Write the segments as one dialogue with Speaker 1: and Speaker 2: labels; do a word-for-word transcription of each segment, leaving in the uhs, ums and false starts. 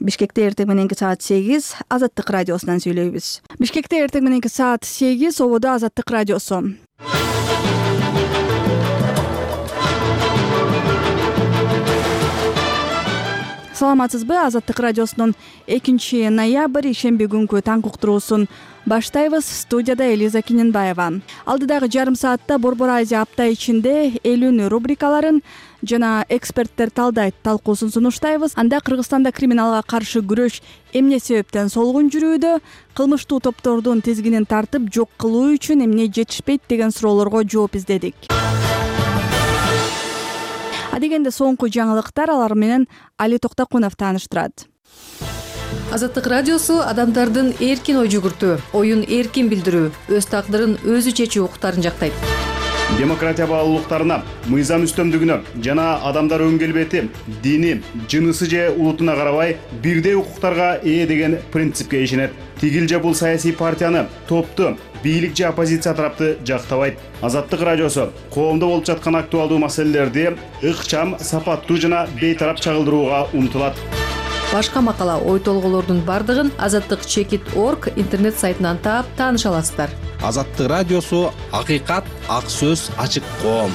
Speaker 1: Бишкекте эртең мененки саат сегиз Азаттык радиосунан сүйлөйбүз. Бишкекте эртең мененки саат сегиз ободо Азаттык радиосу. Саламатсызбы? Азаттык радиосунун экинчи ноябрь ишемби күнкү таң уктуруусун баштайбыз. Студияда Элиза Киненбаева. Алдыдагы жарым саатта Борбор Азия апта ичинде элүүнү рубрикаларын жана эксперттер талдайт талкуусун сунуштайбыз. Анда Кыргызстанда криминалга каршы күрөш эмне себептен солгун жүрүүдө, кылмыштуу топтордун тизгинин тартып жок кылуу үчүн эмне жетишпейт деген суроолорго жооп издедик. Адегенде соңку жаңылыктар, алар менен Али Токтокунов тааныштырат.
Speaker 2: Азаттык радиосу адамдардын эркин ой жүгүртүү, оюн эркин билдирүү, өз тагдырын өзү чечүү укуктарын жактайт.
Speaker 3: Демократия баалуулуктарына, мыйзам үстөмдүгүнө жана адамдар өң келбети, дини, жынысы же улутуна карабай бирдей укуктарга ээ деген принципке ишенет. Тигил же бул саясий партияны, топту, бийлик же оппозиция тарапты жактабайт. Азаттык радиосу коомдо болуп жаткан актуалдуу маселелерди ыкчам, сапаттуу жана бейтарап чагылдырууга умтулат.
Speaker 2: Башка макала, ой толголордун бардыгын азаттык чекит точка орг интернет сайтынан таап тааныша аласыздар.
Speaker 4: Азаттык радиосу акыйкат, ак сөз, ачык коом.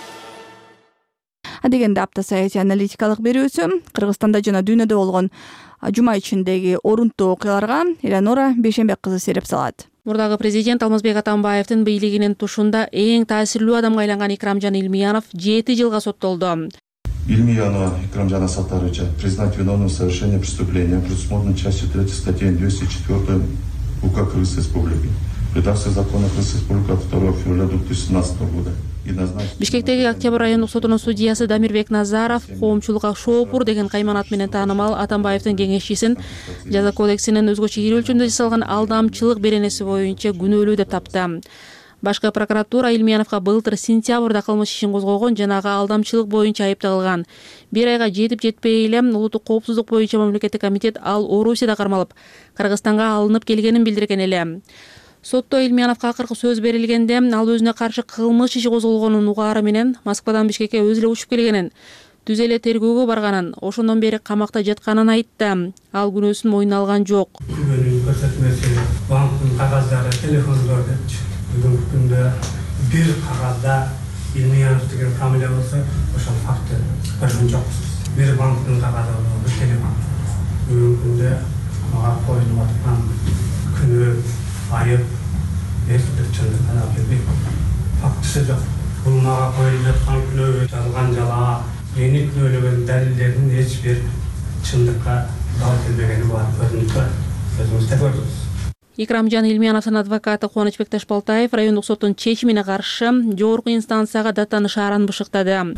Speaker 1: Адегенде апта саясий аналитикалык берүүсү Кыргызстанда жана дүйнөдө болгон жума ичиндеги орунтуу окуяларга Элеонора Бейшенбек кызы сереп салат.
Speaker 5: Мурдагы президент Алмазбек Атамбаевдин бийлигинин тушунда эң таасирлүү адамга айланган Икрамжан Илмиянов жети жылга соттолду.
Speaker 6: Ильмиянова Икрамжана Саттаровича признать виновным в совершении преступления, предусмотренной частью третьей статьи двести четыре УК Кыргызской Республики. Редакция закона Кыргызской Республики от второго февраля две тысячи семнадцатого года.
Speaker 5: Бишкектеги Октябрь райондук сотунун судьясы Дамирбек Назаров коомчулукка шоопур деген кайманат менен таанымал Атамбаевдин кеңешчисин жаза кодексинин өзгөчө ирүүлчүндө жасалган алдамчылык беренеси боюнча күнөөлүү деп тапты. Башкы прокуратура Илмияновго былтыр сентябрда кылмыш ишин козгогон жана ага алдамчылык боюнча айыпталган. Бир айга жетип жетпей эле улуттук коопсуздук боюнча мамлекеттик комитет ал Орусияда кармалып, Кыргызстанга алынып келгенин билдирген эле. Сотто Илмияновго акыркы сөз берилгенде ал өзүнө каршы кылмыш иши козголгонун угаары менен Москвадан Бишкекке өзү эле учуп келгенин, түз эле тергөөгө барганын, ошондон бери камакта жатканын айтты. Ал күнөөсүн мойнуна алган жок.
Speaker 7: Күнөөнүн көрсөтмөсү, банктын кагаздары, телефондор депчи. Бүгүнкү күндө бир кагазда Илмиянов деген фамилия болсо, ошол факты көргөн жокпуз. Бир банктын кагазы болобу, бир телефон. Бүгүнкү күндө мага коюлуп аткан күнөө, айып, эч бир чындыкка келбейт. Фактысы жок. Бул мага коюлуп жаткан күнөө, жалган жалаа, мени күнөөлөгөн далилдердин эч бир чындыкка дал келбегени бар көрүнүп турат. Өзүңүз да көрдүңүз.
Speaker 5: Икрамжан Илмияновдун адвокаты Кубанычбек Ташбалтаев райондук соттун чечимине каршы жогорку инстанцияга даттаны шааран бышыктады.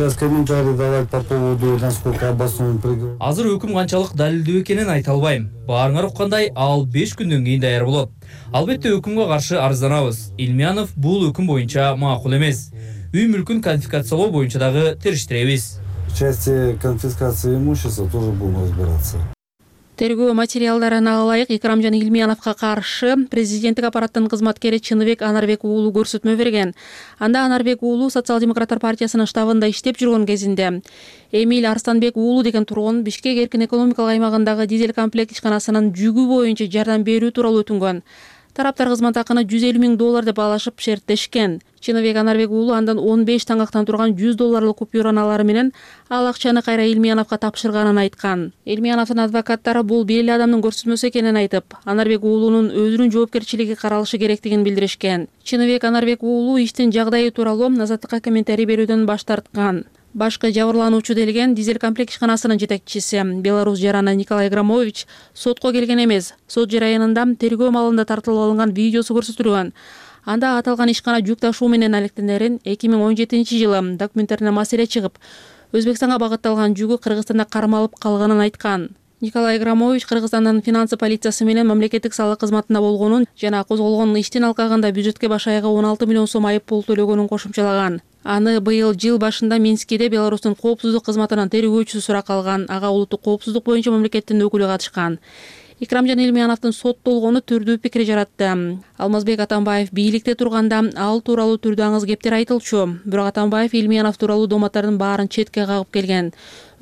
Speaker 8: Азыр өкүм канчалык далилдүү экенин айта албайм. Баарыңар уккандай, ал беш күндөн кийин даяр болот. Албетте өкүмгө каршы арызданабыз. Илмиянов бул өкүм боюнча макул эмес. Үй мүлкүн конфискациялоо боюнча дагы териштиребиз.
Speaker 9: В части конфискации имущества тоже будем разбираться.
Speaker 5: Тергөө материалдарына ылайык Икрамжан Илмияновго каршы президенттик аппараттын кызматкери Чыныбек Анарбек уулу көрсөтмө берген. Анда Анарбек уулу Социал-демократтар партиясынын штабында иштеп жүргөн кезинде Эмиль Арстанбек уулу деген тургун Бишкек эркин экономикалык аймагындагы дизель комплект ишканасынын жүгү боюнча жардам берүү тууралуу өтүнгөн. Тараптар кызмат акыны жүз элүү миң доллар деп алышып шерттешкен. Чыныбек Анарбек уулу андан он беш таңактан турган жүз долларлык купюраны алары менен ал акчаны кайра Илмияновго тапшырганын айткан. Илмияновдун адвокаттары бул белгилүү адамдын көрсөтмөсү экенин айтып, Анарбек уулунун өзүнүн жоопкерчилиги каралышы керектигин билдиришкен. Чыныбек Анарбек уулу иштин жагдайы тууралуу азаттыкка комментарий берүүдөн баш тарткан. Башкы жабырлануучу делген дизель комплект ишканасынын жетекчиси Беларусь жараны Николай Громович сотко келген эмес. Сот жараянында тергөө малында тартылып алынган видеосу көрсөтүлгөн. Анда аталган ишкана жүк ташуу менен алектенерин эки миң он жетинчи жылы документтерине маселе чыгып, Өзбекстанга багытталган жүгү Кыргызстанда кармалып калганын айткан. Николай Громович Кыргызстандын финансы полициясы менен мамлекеттик салык кызматында болгонун жана козголгон иштин алкагында бюджетке баш айга он алты миллион сом айып пул төлөгөнүн кошумчалаган. Аны быйыл жыл башында Минскиде Беларустун коопсуздук кызматынын тергөөчүсү суракка алган. Ага улуттук коопсуздук боюнча мамлекеттин өкүлү катышкан. Икрамжан Илмияновдун соттолгону түрдүү пикир жаратты. Алмазбек Атамбаев бийликте турганда ал тууралуу түрдүү аңыз кептер айтылчу. Бирок Атамбаев Илмиянов тууралуу доматтардын баарын четке кагып келген.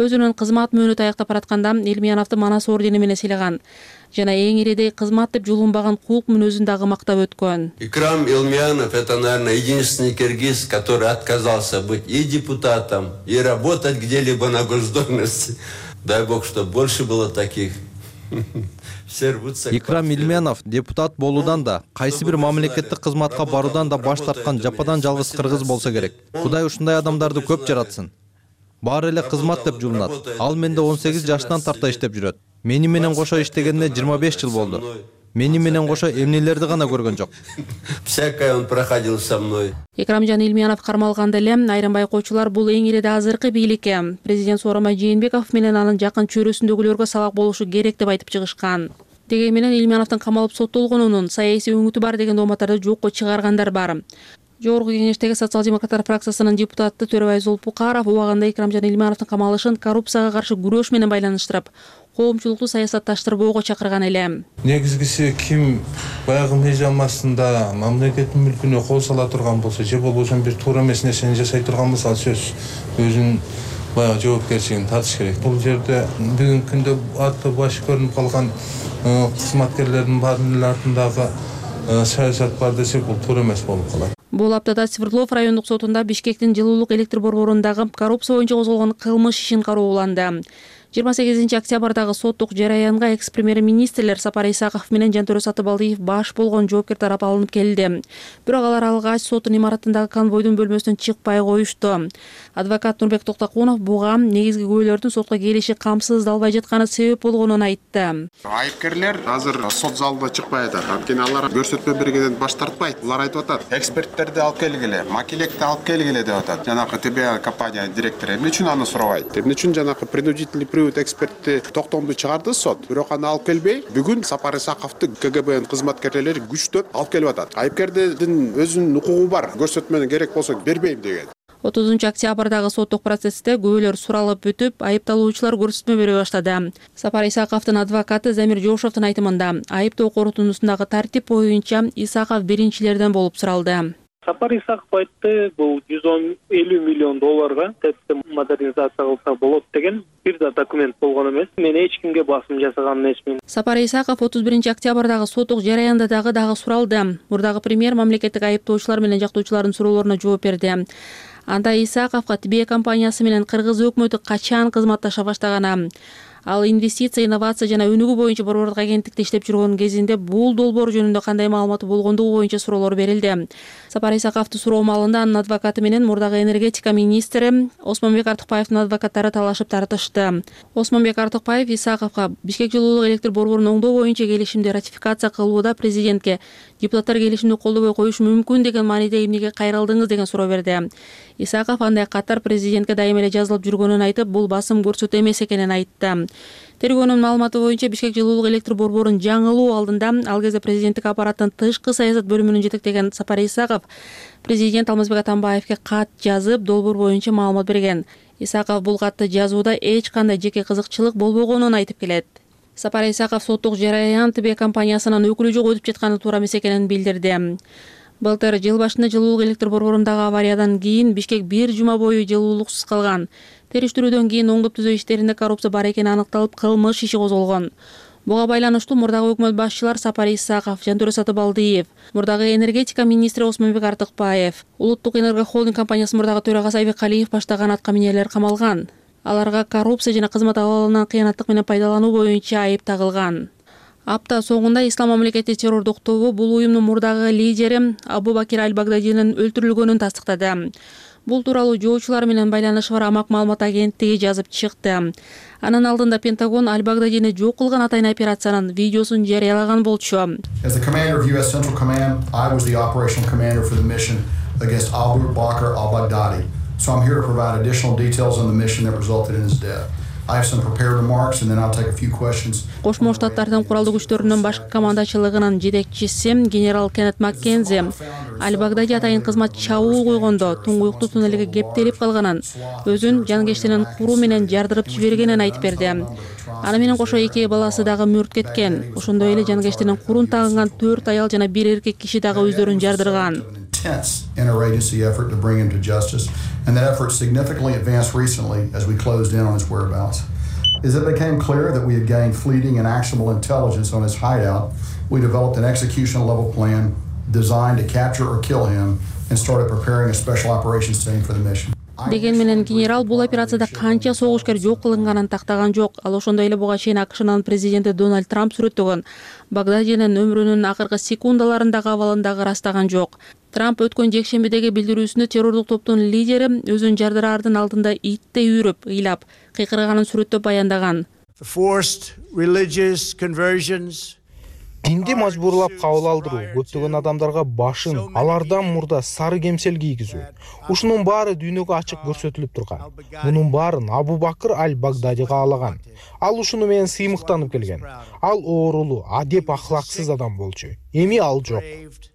Speaker 5: Өзүнүн кызмат мөөнөтү аяктап баратканда Элмияновду Манас ордени менен сыйлаган жана эң иридей кызмат деп жулунбаган кулк мүнөзүн дагы мактап өткөн.
Speaker 10: Икрам Элмиянов — это, наверное, единственный киргиз, который отказался быть и депутатом, и работать где-либо на госдолжности. Дай бог, чтобы больше было таких.
Speaker 4: Икрам Элмиянов депутат болуудан да, кайсы бир мамлекеттик кызматка баруудан да баш тарткан жападан жалгыз кыргыз болсо керек. Кудай ушундай адамдарды көп жаратсын. Баары эле кызмат деп жулунат. Ал менде он сегиз жаштан тарта иштеп жүрөт. Мени менен кошо иштегенине жыйырма беш жыл болду. Мени менен кошо эмнелерди гана көргөн жок.
Speaker 10: Всякое он проходил со мной.
Speaker 5: Икрамжан Элмиянов кармалганда эле айрым байкоочулар бул эң ириде азыркы бийликке президент Сооронбай Жээнбеков менен анын жакын чөрөсүндөгүлөргө сабак болушу керек деп айтып чыгышкан. Деги менен Элмияновдун камалып соттолгонунун саясий өңүтү бар деген дооматтарды жокко чыгаргандар бар. Жогорку кеңештеги социал-демократтар фракциясынын депутаты Төрөбай Зулпукаров убагында Икрамжан Элмияновдун камалышын коррупцияга каршы күрөш менен байланыштырып, коомчулукту саясатташтырбоого чакырган эле.
Speaker 11: Негизгиси ким баягы мыйзам астында мамлекеттин мүлкүнө кол сала турган болсо, же болбосо бир туура эмес нерсени жасай турган болсо, ал сөз өзүнүн баягы жоопкерчилигин тартыш керек. Бул жерде бүгүнкү күндө аты башы көрүнүп калган кызматкерлердин баарынын артындагы саясат бар десек, бул туура эмес болуп калат.
Speaker 5: Бул аптада Свердлов райондук сотунда Бишкектин жылуулук электр борборундагы коррупция боюнча козголгон кылмыш ишин карооланды. жыйырма сегизинчи октябрдагы соттук жараянга экс-премьер-министрлер Сапар Исаков менен Жантөрө Сатыбалдиев баш болгон жоопкер тарап алынып келди. Бирок алар алгач соттун имаратындагы конвойдун бөлмөсүнөн чыкпай коюшту. Адвокат Нурбек Токтокунов буга негизги күбөлөрдүн сотко келиши камсыздалбай жатканы себеп болгонун айтты.
Speaker 12: Айыпкерлер азыр сот залында чыкпай атат. Анткени алар көрсөтмө бергенден баш тартпайт. Булар айтып атат: эксперттерди алып келгиле, макелекти алып келгиле деп атат. Жанакы ТБ компания директору эмне үчүн аны сурабайт? Эмне үчүн жанакы принудительный экспертти токтомду чыгарды сот, бирок аны алып келбей, бүгүн Сапар Исаковду КГБнын кызматкерлери күчтөп алып келип атат. Айыпкердин өзүнүн укугу бар, көрсөтмөнү керек болсо бербейм деген.
Speaker 5: отузунчу октябрдагы соттук процессте күбөлөр суралып бүтүп, айыпталуучулар көрсөтмө бере баштады. Сапар Исаковдун адвокаты Замир Жошовдун айтымында, айыптоо корутундусундагы тартип боюнча Исаков биринчилерден болуп суралды.
Speaker 13: Сапар Исаков айтты, бул жүз элүү миллион долларга тепти модернизация кылса болот деген бир да документ болгон эмес. Мен эч кимге басым жасаган эмесмин.
Speaker 5: Сапар Исаков отуз биринчи октябрдагы соттук жараянда дагы дагы суралды. Мурдагы премьер мамлекеттик айыптоочулар менен жактоочулардын суроолоруна жооп берди. Анда Исаковго Тбе компаниясы менен Кыргыз өкмөтү качан кызматташа баштаганы, ал инвестиция, инновация жана өнүгүү боюнча борбордук агенттикте иштеп жүргөн кезинде бул долбоор жөнүндө кандай маалыматы болгондугу боюнча суроолор берилди. Сапар Исаковду суроо маалында анын адвокаты менен мурдагы энергетика министри Осмонбек Артыкбаевдин адвокаттары талашып тартышты. Осмонбек Артыкбаев Исаковго Бишкек жылуулук электр борборун оңдоо боюнча келишимди ратификация кылууда президентке депутаттар келишимди колдобой коюшу мүмкүн деген мааниде эмнеге кайрылдыңыз деген суроо берди. Исаков андай катар президентке дайым эле жазылып жүргөнүн айтып, бул басым көрсөтүү эмес экенин айтты. Тергөөнүн маалыматы боюнча Бишкек жылуулук электр борборун жаңылуу алдында ал кезде президенттик аппараттын тышкы саясат бөлүмүнүн жетектеген Сапар Исаков президент Алмазбек Атамбаевге кат жазып, долбоор боюнча маалымат берген. Исаков бул катты жазууда эч кандай жеке кызыкчылык болбогонун айтып келет. Сапар Исаков соттук жараян Тбе компаниясынын өкүлү жок өтүп жатканы туура эмес экенин билдирди. Былтыр жыл башында жылуулук электр борборундагы авариядан кийин Бишкек бир жума бою жылуулуксуз калган. Териштирүүдөн кийин оңдоп түзөө иштеринде коррупция бар экени аныкталып, кылмыш иши козголгон. Буга байланыштуу мурдагы өкмөт башчылар Сапар Исаков, Жантөрө Сатыбалдиев, мурдагы энергетика министри Осмонбек Артыкбаев, Улуттук энергохолдинг компаниясы мурдагы төрагасы Айбек Алиев баштаган атка минерлер камалган. Аларга коррупция жана кызмат абалынан кыянаттык менен пайдалануу боюнча айып тагылган. Апта соңунда Ислам мамлекети террордук тобу бул уюмдун мурдагы лидери Абу Бакир Аль-Багдадинин өлтүрүлгөнүн тастыктады. Бул тууралуу жоочулар менен байланышы бар Амак маалымат агенттиги жазып чыкты. Анын алдында Пентагон Аль-Багдадини жок кылган атайын операциянын видеосун жарыялаган болчу.
Speaker 14: As the commander of U S Central Command, I was the operational commander for the mission against Abu Bakr al-Baghdadi. So I'm here to provide additional details on the mission that resulted in his death. I have some prepared remarks and then I'll take a few questions.
Speaker 5: Кошмо Штаттардын куралдуу күчтөрүнүн башкы командачылыгынын жетекчиси генерал Кеннет Маккензи Аль-Багдади атайын кызмат чабуул койгондо туңгуюктуу туннелге кептелип калганын, өзүн жангештинин куру менен жардырып жибергенин айтып берди. Аны менен кошо эки баласы дагы мүрт кеткен. Ошондой эле жангештинин курун тагынган төрт аял жана бир эркек киши дагы өздөрүн жардырган.
Speaker 14: intense interagency effort to bring him to justice, and that effort significantly advanced recently as we closed in on his whereabouts. As it became clear that we had gained fleeting and actionable intelligence on his hideout, we developed an execution-level plan designed to capture or kill him and started preparing a special operations team for the mission.
Speaker 5: Деген менен генерал бул операцияда канча согушкер жок кылынганын тактаган жок. Ал ошондой эле буга чейин АКШнын президенти Дональд Трамп сүрөттөгөн Багдадинин өмүрүнүн акыркы секундаларындагы абалын дагы ырастаган жок. Трамп өткөн жекшембидеги билдирүүсүндө террорлук топтун лидери өзүн жардыраардын алдында иттей үйрөп, ыйлап, кыйкырганын сүрөттөп баяндаган.
Speaker 15: Динди мажбурлап кабыл алдыруу, көптөгөн адамдарга башын, алардан мурда сары кемсел кийгизүү. Ушунун баары дүйнөгө ачык көрсөтүлүп турган. Мунун баарын Абу Бакр аль-Багдадига алаган. Ал ушуну менен сыймыктанып келген. Ал оорулуу, адеп ахлаксыз адам болчу. Эми ал жок.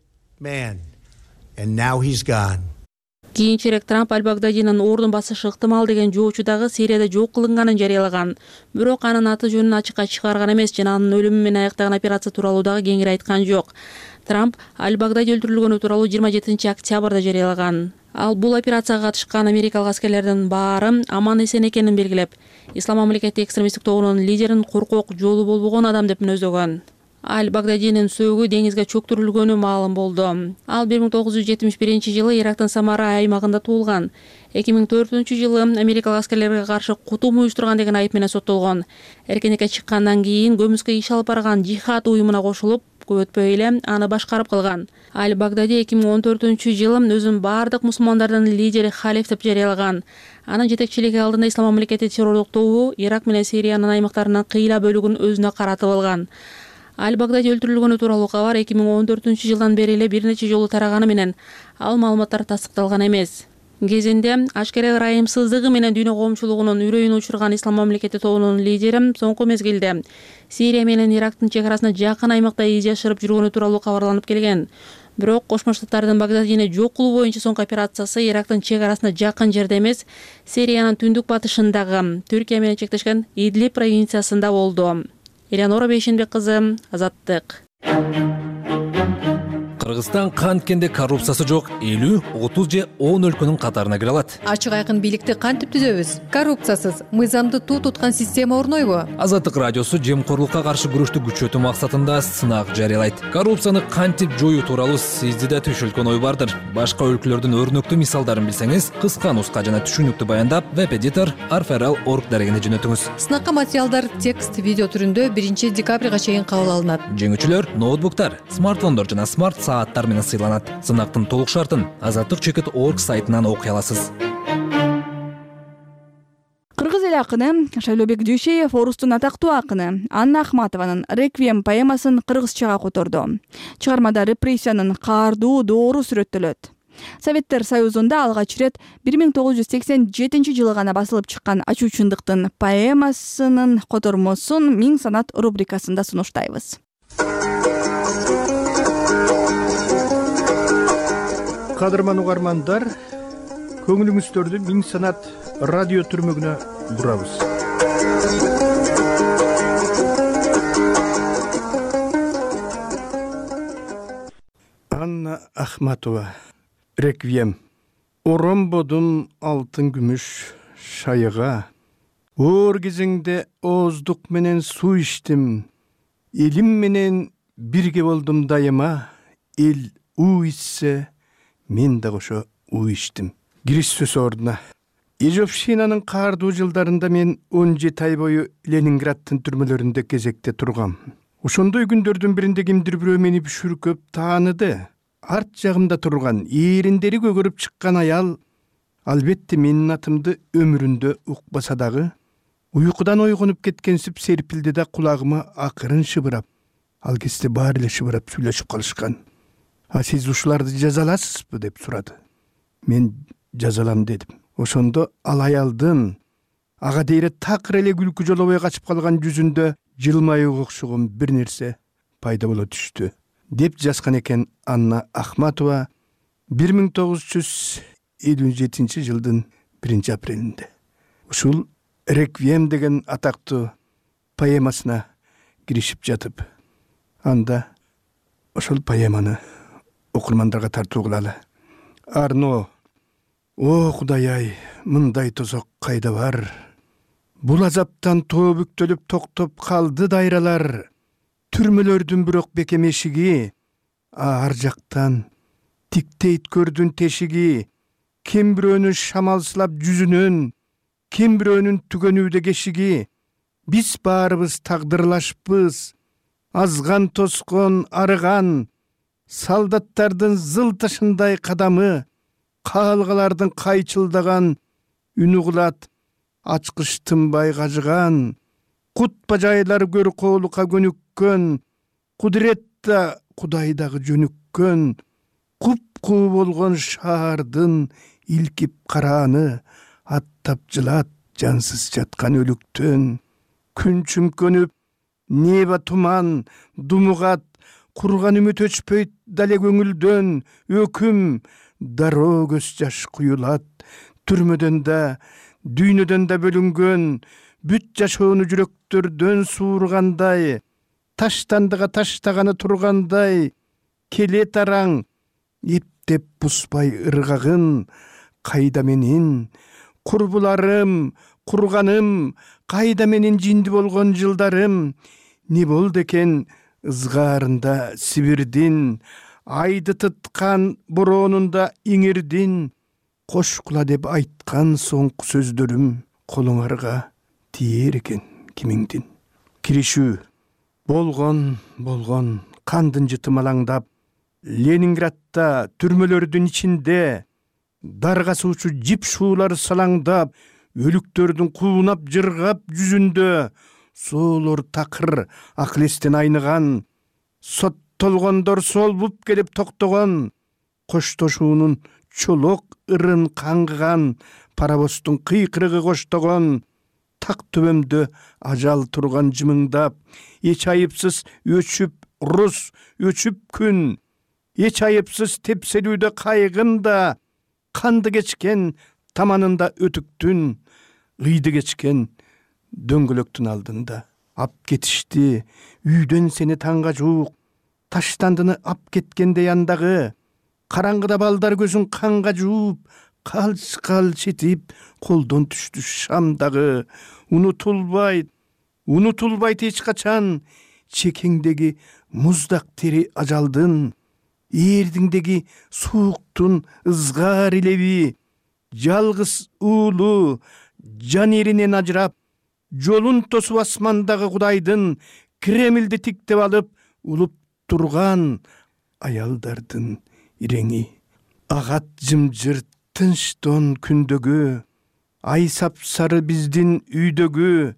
Speaker 5: Кийинчерээк Трамп аль-Багдадинин ордун басышы ыктымал деген жоочу дагы Сирияда жок кылынганын жарыялаган. Бирок анын аты жөнүн ачыкка чыгарган эмес жана анын өлүмү менен аяктаган операция тууралуу дагы кеңири айткан жок. Трамп аль-Багдади өлтүрүлгөнү тууралуу жыйырма жетинчи октябрда жарыялаган. Ал бул операцияга катышкан америкалык аскерлердин баары аман эсен экенин белгилеп, Ислам мамлекети экстремисттик тобунун лидерин коркок, жолу болбогон адам деп мүнөздөгөн. Аль-Багдадинин сөөгү деңизге чөктүрүлгөнү маалым болду. Ал бир миң тогуз жүз жетимиш биринчи жылы Ирактын Самара аймагында туулган. эки миң төртүнчү жылы америкалык аскерлерге каршы кутум уюштурган деген айып менен соттолгон. Эркиндикке чыккандан кийин көмүскө иш алып барган жихад уюмуна кошулуп, көп өтпөй эле аны башкарып калган. Аль-Багдади эки миң он төртүнчү жылы өзүн бардык мусулмандардын лидери халиф деп жарыялаган. Анын жетекчилиги алдында Ислам мамлекети террорлук тобу Ирак менен Сириянын аймактарынын кыйла бөлүгүн өзүнө каратып алган. Аль-Багдади өлтүрүлгөнү тууралуу кабар эки миң он төртүнчү жылдан бери эле бир нече жолу тараганы менен ал маалыматтар тастыкталган эмес. Кезинде ашкере ырайымсыздыгы менен дүйнө коомчулугунун үрөйүн учурган Ислам мамлекети тобунун лидери соңку мезгилде Сирия менен Ирактын чек арасына жакын аймакта из жашырып жүргөнү тууралуу кабарланып келген. Бирок Кошмо Штаттардын Багдадини жок кылуу боюнча соңку операциясы Ирактын чек арасына жакын жерде эмес, Сириянын түндүк батышындагы Түркия менен чектешкен Идлиб провинциясында болду. Элеонора Бейшенбек кызы, Азаттык.
Speaker 16: Кыргызстан канткенде коррупциясы жок элүү, отуз же он өлкөнүн катарына кире алат.
Speaker 2: Ачык айкын бийликти кантип түзөбүз? Коррупциясыз, мыйзамды туу туткан система орнойбу?
Speaker 16: Азаттык радиосу жемкорлукка каршы күрөштү күчөтүү максатында сынак жарыялайт. Коррупцияны кантип жоюу тууралуу сизде да түшүлгөн ой бардыр. Башка өлкөлөрдүн өрнөктүү мисалдарын билсеңиз, кыска нуска жана түшүнүктүү баяндап, веб-эдитор арферал точка орг дарегине жөнөтүңүз.
Speaker 2: Сынакка материалдар текст, видео түрүндө биринчи декабрга чейин кабыл алынат.
Speaker 16: Жеңүүчүлөр ноутбуктар, смартфондор жана смарт сааттар менен сыйланат. Сынактын толук шартын азаттык точка орг сайтынан окуй аласыз.
Speaker 1: Кыргыз эл акыны Шайлообек Дүйшеев орустун атактуу акыны Анна Ахматованын «Реквием» поэмасын кыргызчага которду. Чыгармада репрессиянын каардуу доору сүрөттөлөт. Советтер Союзунда алгач ирет бир миң тогуз жүз сексен жетинчи жылы гана басылып чыккан «Ачуу чындыктын» поэмасынын котормосун «Миң санат» рубрикасында сунуштайбыз.
Speaker 17: Кадырман угармандар, көңүлүңүздөрдү Миң санат радио түрмөгүнө бурабыз. Анна Ахматова, «Реквием». Оромбодум алтын күмүш шайыга, оор кезеңде ооздук менен суу иштим, элим менен бирге болдум дайыма, эл уу ичсе, мен да кошо уу иштим. Кириш сөз ордуна. Ежовшинанын каардуу жылдарында мен он жети ай бою Ленинградтын түрмөлөрүндө кезекте тургам. Ошондой күндөрдүн биринде кимдир бирөө мени бүшүркөп тааныды. Арт жагымда турган, эриндери көгөрүп чыккан аял, албетте менин атымды өмүрүндө укпаса дагы, уйкудан ойгонуп кеткенсип серпилди да кулагыма акырын шыбырап, ал кезде баары эле шыбырап сүйлөшүп калышкан. А сиз ушуларды жазаласызбы деп сурады. Мен жазалам дедим. Ошондо ал аялдын ага дейре такыр эле күлкү жолобой качып калган жүзүндө жылмаюуга окшогон бир нерсе пайда боло түштү деп жазган экен Анна Ахматова бир миң тогуз жүз элүү жетинчи жылдын биринчи апрелинде. Ушул «Реквием» деген атактуу поэмасына киришип жатып, анда ошол поэманы окурмандарга тартуу кылалы. Арно, о Кудай-ай, мындай тозок кайда бар? Бул азаптан тобүктөлүп токтоп калды дайралар. Түрмөлөрдүн бирок бекем эшиги, ар жактан тиктейт көрдүн тешиги. Ким бирөөнүн шамалсылап жүзүнөн, ким бирөөнүн түгөнүүдө кешиги. Биз баарыбыз тагдырлашпыз, азган тоскон арыган, солдаттардын зылтышындай кадамы, каалгалардын кайчылдаган үнү кылат ачкыч тынбай кажыган. Кут бажайлар көр коолукка көнүккөн, кудурет да Кудайдагы жөнүккөн. Куп-куу болгон шаардын илкип карааны, аттап жылат жансыз жаткан өлүктөн. Күн чүмкөнүп, неба туман, думугат, курган үмүт өчпөйт дале көңүлдөн. Өкүм, дароо көз жаш куюлат. Түрмөдөн да, дүйнөдөн да бөлүнгөн, бүт жашоону жүрөктөрдөн суургандай, таштандыга таштаганы тургандай, келет араң, эптеп бузбай ыргагын. Кайда менин курбуларым, курганым, кайда менин жинди болгон жылдарым? Не болду экен ызгаарында Сибирдин, айды тыткан бороонунда иңирдин? Кош кула деп айткан соңку сөздөрүм колуңарга тиер экен кимиңдин. Киришүү болгон болгон кандын жытым алаңдап, Ленинградта түрмөлөрдүн ичинде дарга суучу жип шуулар салаңдап, өлүктөрдүн куунап жыргап жүзүндө соолор такыр акылестен айныган, соттолгондор солбуп келип токтогон, коштошуунун чолок ырын каңгыган, паровоздун кыйкырыгы коштогон, так төбөмдө ажал турган жымыңдап, эч айыпсыз өчүп рус, өчүп күн, эч айыпсыз тепселүүдө кайгында, канды кечкен таманында өтүктүн, ыйды кечкен дөңгөлөктүн алдында. Ап кетишти үйдөн сени таңга жуук, таштандыны ап кеткенде яндагы, караңгыда балдар көзүн канга жууп, калч-калч этип колдон түштү шамдагы. Унутулбайт, унутулбайт эч качан чекеңдеги муздак тери ажалдын, эрдиңдеги сууктун ызгаар илеби, жалгыз уулу жан эринен ажырап, жолун тосуп асмандагы Кудайдын Кремлди тиктеп алып улуп турган аялдардын иреңи. Агат жымжырт тынчтон күндөгү, ай сапсары биздин үйдөгү,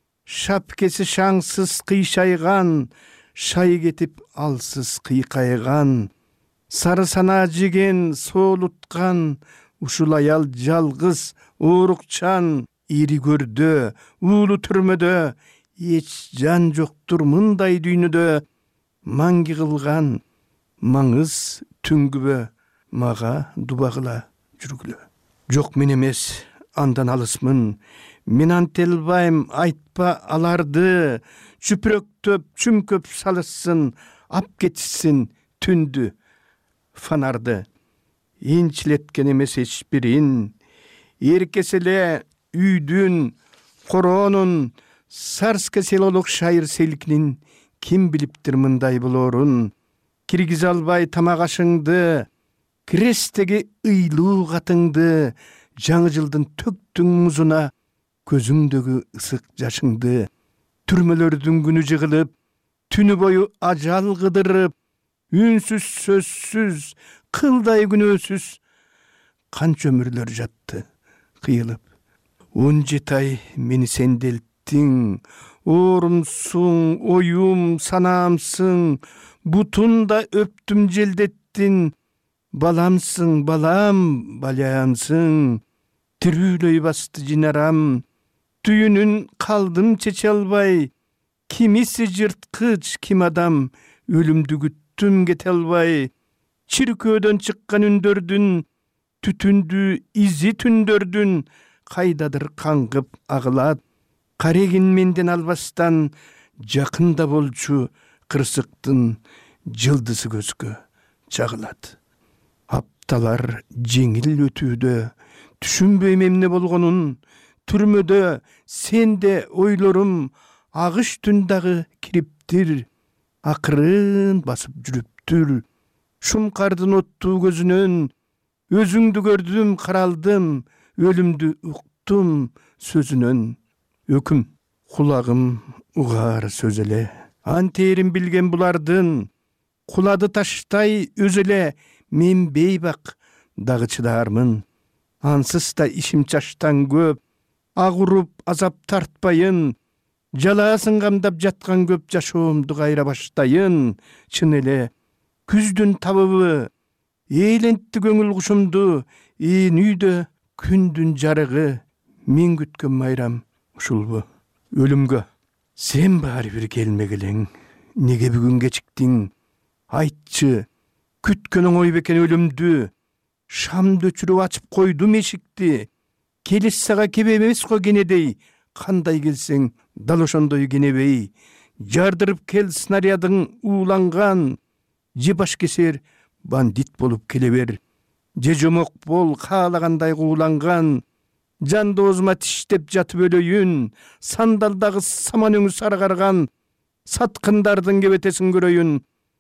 Speaker 17: шапкеси шаңсыз кыйшайган, шай кетип алсыз кыйкайган, сары сана жеген соолуткан, ушул аял жалгыз оорукчан, ири көрдө, уулу түрмөдө, эч жан жоктур мындай дүйнөдө. Маңги кылган маңыз түнгүбө, мага дубагыла жүргүлө. Жок, мен эмес, андан алысмын, мен антелбайм, айтпа аларды, чүпүрөктөп чүмкөп салышсын, ап кетишсин түндү фонарды. Инчилеткен эмес эч бирин, эркеселе үйдүн короонун, Сарске селолук шайыр селкинин ким билиптир мындай болорун. Киргизе албай тамак ашыңды, крестеги ыйлуу катыңды, жаңы жылдын төктүң музуна көзүңдөгү ысык жашыңды. Түрмөлөрдүн күнү жыгылып, түнү бою ажал кыдырып, үнсүз сөзсүз, кылдай күнөөсүз канча өмүрлөр жатты кыйылып. Он жети ай мени сенделттиң, оорумсуң, оюм, санаамсың, бутунда өптүм желдеттин. Баламсың, балам, балаямсың, тирүүлөй басты жинарам. Түйүнүн калдым чече албай, кимиси жырткыч, ким адам, өлүмдү күттүм кете албай. Чиркөөдөн чыккан үндөрдүн, түтүндү изи түндөрдүн, кайдадыр каңгып агылат. Карегин менден албастан, жакында болчу кырсыктын жылдысы көзгө чагылат. Апталар жеңил өтүүдө түшүнбөйм эмне болгонун. Түрмөдө сенде ойлорум агыш түн дагы кириптир. Акырын басып жүрүптүр. Шумкардын оттуу көзүнөн өзүңдү көрдүм, каралдым, өлүмдү уктум сөзүнөн. Өкүм кулагым угаар сөз эле. Антерин билген булардын кулады таштай өз эле. Мен бейбак дагы чыдармын. Ансыз да ишим чаштан көп. Аг уруп азап тартпайын. Жалаасын камдап жаткан көп жашоомду кайра баштайын. Чын эле күздүн табыбы ээлентти көңүл кушумду. Ээн үйдө күндүн жарыгы. Мен күткөн майрам ушулбу? Өлүмгө сен баары бир келмегелең. Неге бүгүн кечиктиң? Айтчы, күткөн оңой бекен өлүмдү. Шамды өчүрүп ачып койдум эшикти. Келес сага кебе эмес го кенедей. Кандай келсең дал ошондой кенебей. Жардырып кел снарядың ууланган. Же баш кесер бандит болуп келе бер. Же жомок бол каалагандай кууланган. Жан доозума тиштеп жатып өлөйүн. Сандалдагы саман өңү саргарган саткындардын кебетесин көрөйүн.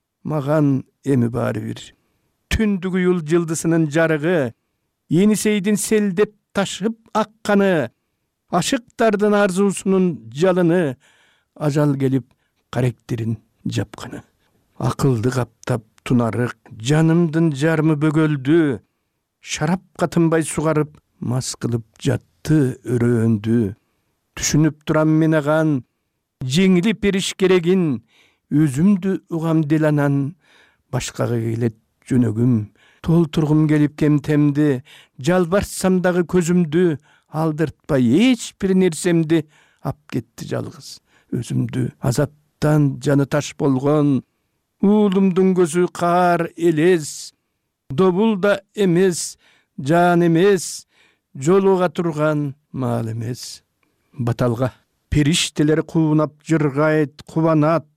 Speaker 17: Маган эми баары бир. Түндүк уюл жылдысынын жарыгы. Енисейдин селдеп ташып акканы. Ашыктардын арзуусунун жалыны. Ажал келип каректерин жапканы. Акылды каптап тунарык. Жанымдын жармы бөгөлдү. Шарапка тынбай сугарып мас кылып жатты өрөөндү. Түшүнүп турам мен аган. Жеңилип бериш керегин. Өзүмдү угам дел анан. Башкага келет жөнөгүм. Толтургум келип кемтемди. Жалбарсам дагы көзүмдү. Алдыртпай эч бир нерсемди. Ап кетти жалгыз өзүмдү. Азаптан жаны таш болгон. Уулумдун көзү каар элес. Добул да эмес, жан эмес. Жолуга турган маал эмес. Баталга периштелер куунап жыргайт, кубанат.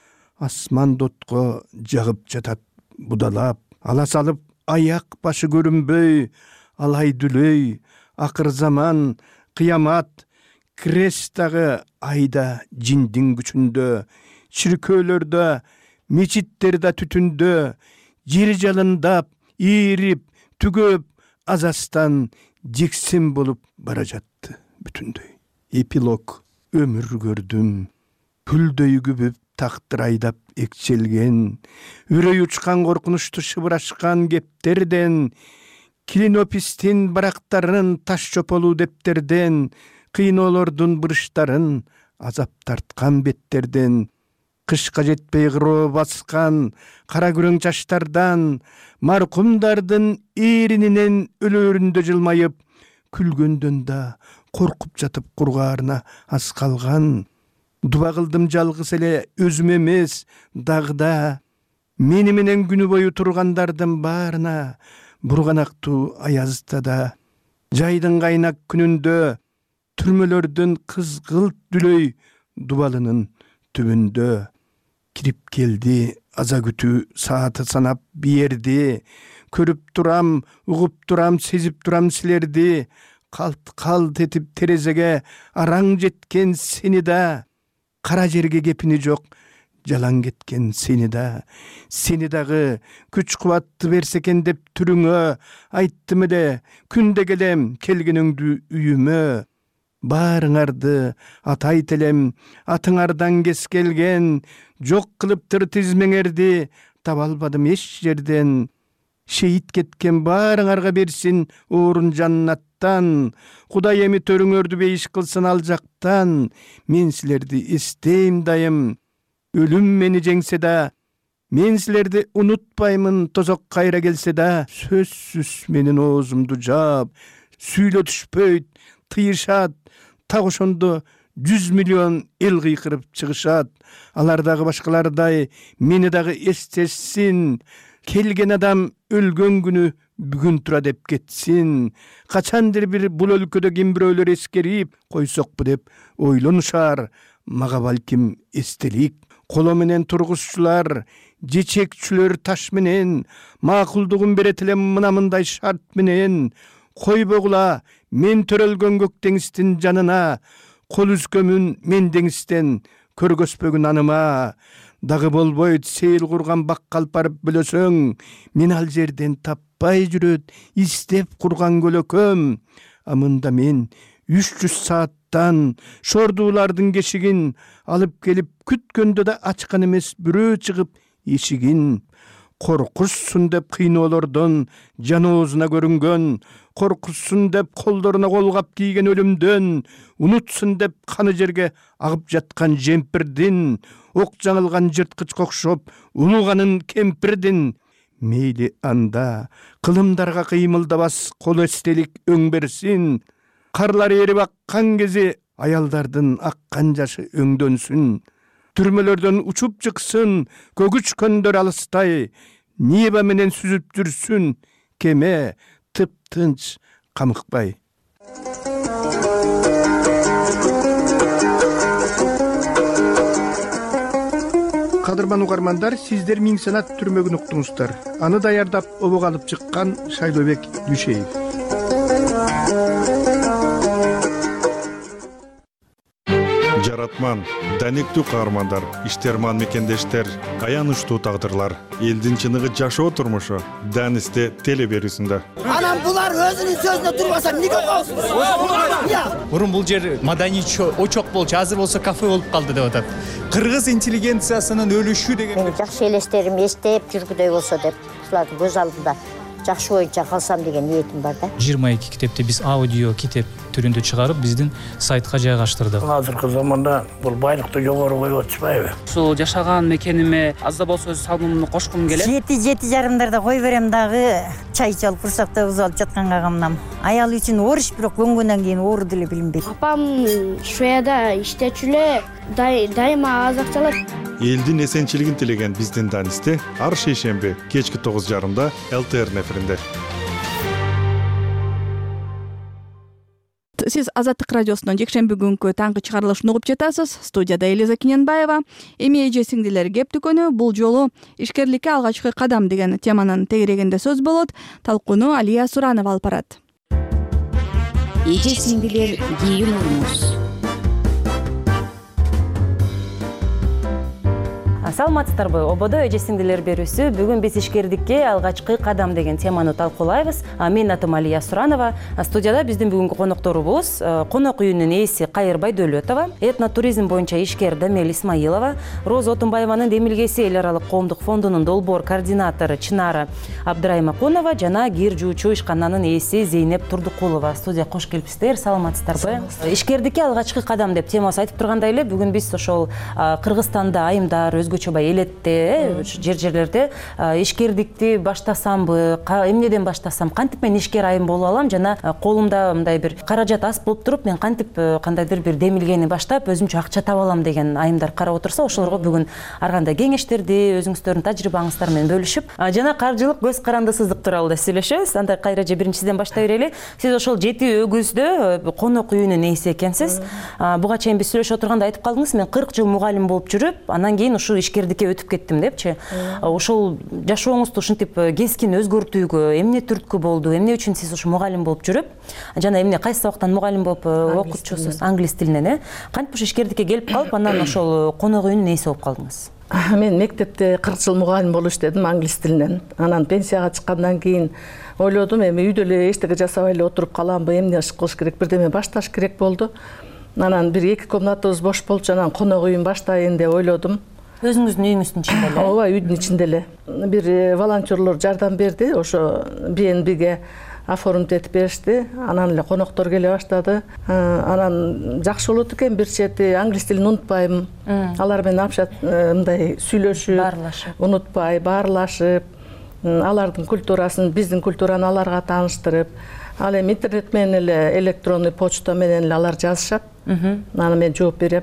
Speaker 17: Асман дотко жагып жатат будалап. Ала салып аяк башы көрүнбөй. Алай дүлөй, акыр заман, кыямат. Крестагы айда жиндин күчүндө. Чиркөөлөрдө, мечиттерде түтүндө. Жер жалындап, ийрип, түгөп, азастан жексен болуп бара жатты бүтүндөй. Эпилог өмүр көрдүм. Пүлдөй күбүп тактыр айдап экчелген. Үрөй учкан коркунучту шыбырашкан кептерден. Клинопистин барактарын таш чополуу дептерден. Кыйноолордун бырыштарын азап тарткан беттерден. Кышка жетпей кыроо баскан кара күрөң чачтардан. Маркумдардын ээрининен өлөрүндө жылмайып. Күлгөндөн да коркуп жатып кургаарына аз калган. Дуба кылдым жалгыз эле өзүм эмес дагыда. Мени менен күнү бою тургандардын баарына. Бурганактуу аязда да. Жайдын кайнак күнүндө. Түрмөлөрдүн кызгылт дүлөй дубалынын түбүндө. Кирип келди аза күтүү сааты санап биерди. Көрүп турам, угуп турам, сезип турам силерди. Калт калт этип терезеге араң жеткен сени да. Кара жерге кепини жок жалаң кеткен сени да. Сени дагы күч кубатты берсе экен деп түрүңө. Айттым эле күндө келем келгениңдү үйүмө. Баарыңарды атайт элем атыңардан кес келген. Жок кылыптыр тизмеңерди таба албадым эч жерден. Шейит кеткен баарыңарга берсин орун жаннаттан. Кудай эми төрүңөрдү бейиш кылсын ал жактан. Мен силерди эстейм дайым. Өлүм мени жеңсе да. Мен силерди унутпаймын тозок кайра келсе да. Сөзсүз менин оозумду жаап. Сүйлөтүшпөйт, тыйышат. Так ошондо жүз миллион эл кыйкырып чыгышат. Алар дагы башкалардай мени дагы эстешсин. Келген адам өлгөн күнү бүгүн тура деп кетсин. Качандыр бир бул өлкөдө ким бирөөлөр эскерип койсокпу деп ойлонушар. Мага балким эстелик коло менен тургузчулар, жечекчүлөр таш менен, макулдугун берет элем мына мындай шарт менен, койбогула мен төрөлгөн көк деңиздин жанына, кол үзкөмүн мен деңизден көргөзбөгүн аныма. Дагы болбойт сейил курган баккал барып бөлөсөң, мен ал жерден таппай жүрөт издеп курган көлөкөм. Амында мен үч жүз сааттан шордуулардын кешигин алып келип күткөндө да ачкан эмес бирөө чыгып эшигин. Коркушсун деп кыйноолордон жаноозуна көрүнгөн, коркушсун деп колдоруна колгап кийген өлүмдөн, унутсун деп каны жерге агып жаткан жемпирдин, ок жаңылган жырткычка окшоп улуганын кемпирдин. Мейли анда кылымдарга кыймылдабас кол эстелик өң берсин, карлар эрип аккан кези аялдардын аккан жашы өңдөнсүн. Түрмөлөрдөн учуп чыксын көгүчкөндөр алыстай, неба менен сүзүп жүрсүн кеме тып-тынч камыкпай. Кадырман угармандар, сиздер Миң Санат түрмөгүн уктуңуздар. Аны даярдап обок алып чыккан Шайлообек Дүйшеев.
Speaker 18: Жаратман, даниктүү каармандар, иштерман мекендештер, аянычтуу тагдырлар, элдин чыныгы жашоо турмушу Данисте теле берүүсүндө.
Speaker 19: Анан булар өзүнүн сөзүнө турбаса эмнеге коосуз?
Speaker 20: Мурун бул жер маданий очок болчу, азыр болсо кафе болуп калды деп атат. Кыргыз интеллигенциясынын өлүшү деген.
Speaker 21: Мени жакшы элестерим эстеп жүргүдөй болсо деп, ушулардын көз алдында жакшы боюнча калсам деген ниетим бар да.
Speaker 22: жыйырма эки китепти биз аудио китеп түрүндө чыгарып, биздин сайтка жайгаштырдык.
Speaker 23: Азыркы заманда бул байлыкты жогору коюп атышпайбы?
Speaker 22: Ушул жашаган мекениме аз да болсо өз салымымды кошкум келет.
Speaker 21: Жети жети жарымдарда кой берем дагы, чай чалып курсакта уз алып жатканга камнам. Аял үчүн ориш, бирок көнгөндөн кийин оор деле билинбейт.
Speaker 24: Апам Швецияда иштечү эле, дайыма аз акча алат.
Speaker 18: Элдин эсенчилигин тилеген биздин Данисте ар шейшемби кечки тогуз жарымда эл тэ эр эфиринде.
Speaker 1: Сиз Азаттык радиосунун жекшемби күнкү таңкы чыгарылышын угуп жатасыз. Студияда Элиза Киненбаева. Эми эже сиңдилер кеп дүкөнү бул жолу ишкерликке алгачкы кадам деген теманын тегерегинде сөз болот. Талкууну Алия Суранова алып барат.
Speaker 25: Эже сиңдилер кийин урмуз.
Speaker 26: Саламатсыздарбы? Ободо эже сиңдилер берүүсү бүгүн биз ишкердикке алгачкы кадам деген теманы талкуулайбыз. Мен атым Алия Суранова. Студияда биздин бүгүнкү конокторубуз конок үйүнүн ээси Кайырбай Дөлөтова, этнотуризм боюнча ишкер Дамел Исмаилова, Роза Отунбаеванын демилгеси эл аралык коомдук фондунун долбоор координатору Чынара Абдраймакунова жана кир жуучу ишкананын ээси Зейнеп Турдукулова. Студия кош келипсиздер. Саламатсыздарбы? Ишкердикке алгачкы кадам деп темасы айтып тургандай эле, бүгүн биз ошол Кыргызстанда айымдар өзгөчө бай элетте, жер жерлерде ишкердикти баштасамбы, эмнеден баштасам, кантип мен ишкер айым боло алам жана колумда мындай бир каражат аз болуп туруп, мен кантип кандайдыр бир демилгени баштап өзүмчө акча таба алам деген айымдар карап отурса, ошолорго бүгүн ар кандай кеңештерди, өзүңүздөрдүн тажрыйбаңыздар менен бөлүшүп, жана каржылык көз карандысыздык тууралуу да сүйлөшөбүз. Анда Кайра эже биринчиден баштай берели. Сиз ошол жети өгүздө конок үйүнүн ээси экенсиз. Буга чейин биз сүйлөшүп отурганда айтып калдыңыз, мен кырк жыл мугалим болуп жүрүп, анан кийин ушул ишкердикке өтүп кеттим депчи. Ошол жашооңузду ушинтип кескин өзгөртүүгө эмне түрткү болду? Эмне үчүн сиз ушу мугалим болуп жүрүп, жана эмне кайсы сабактан мугалим болуп окутчусуз? Англис тилинен, э? Кантип ушу ишкердикке келип калып, анан ошол конок үйүнүн ээси болуп калдыңыз?
Speaker 27: Мен мектепте кырк жыл мугалим болуп иштедим англис тилинен. Анан пенсияга чыккандан кийин ойлодум, эми үйдө эле эчтеке жасабай эле отуруп каламбы, эмне иш кылыш керек, бирдеме башташ керек болду. Анан бир эки комнатабыз бош болчу, анан конок үйүн баштайын деп ойлодум.
Speaker 26: Өзүңүздүн үйүңүздүн ичинде эле?
Speaker 27: Ооба, үйдүн ичинде эле. Бир волонтерлор жардам берди, ошо би эн биге оформить этип беришти. Анан эле коноктор келе баштады. Анан жакшы болот экен, бир чети англис тилин унутпайм. Алар менен общат мындай сүйлөшүп, унутпай, баарлашып, алардын культурасын, биздин культураны аларга тааныштырып, ал эми интернет менен эле электронный почта менен эле алар жазышат. Аны мен жооп берем.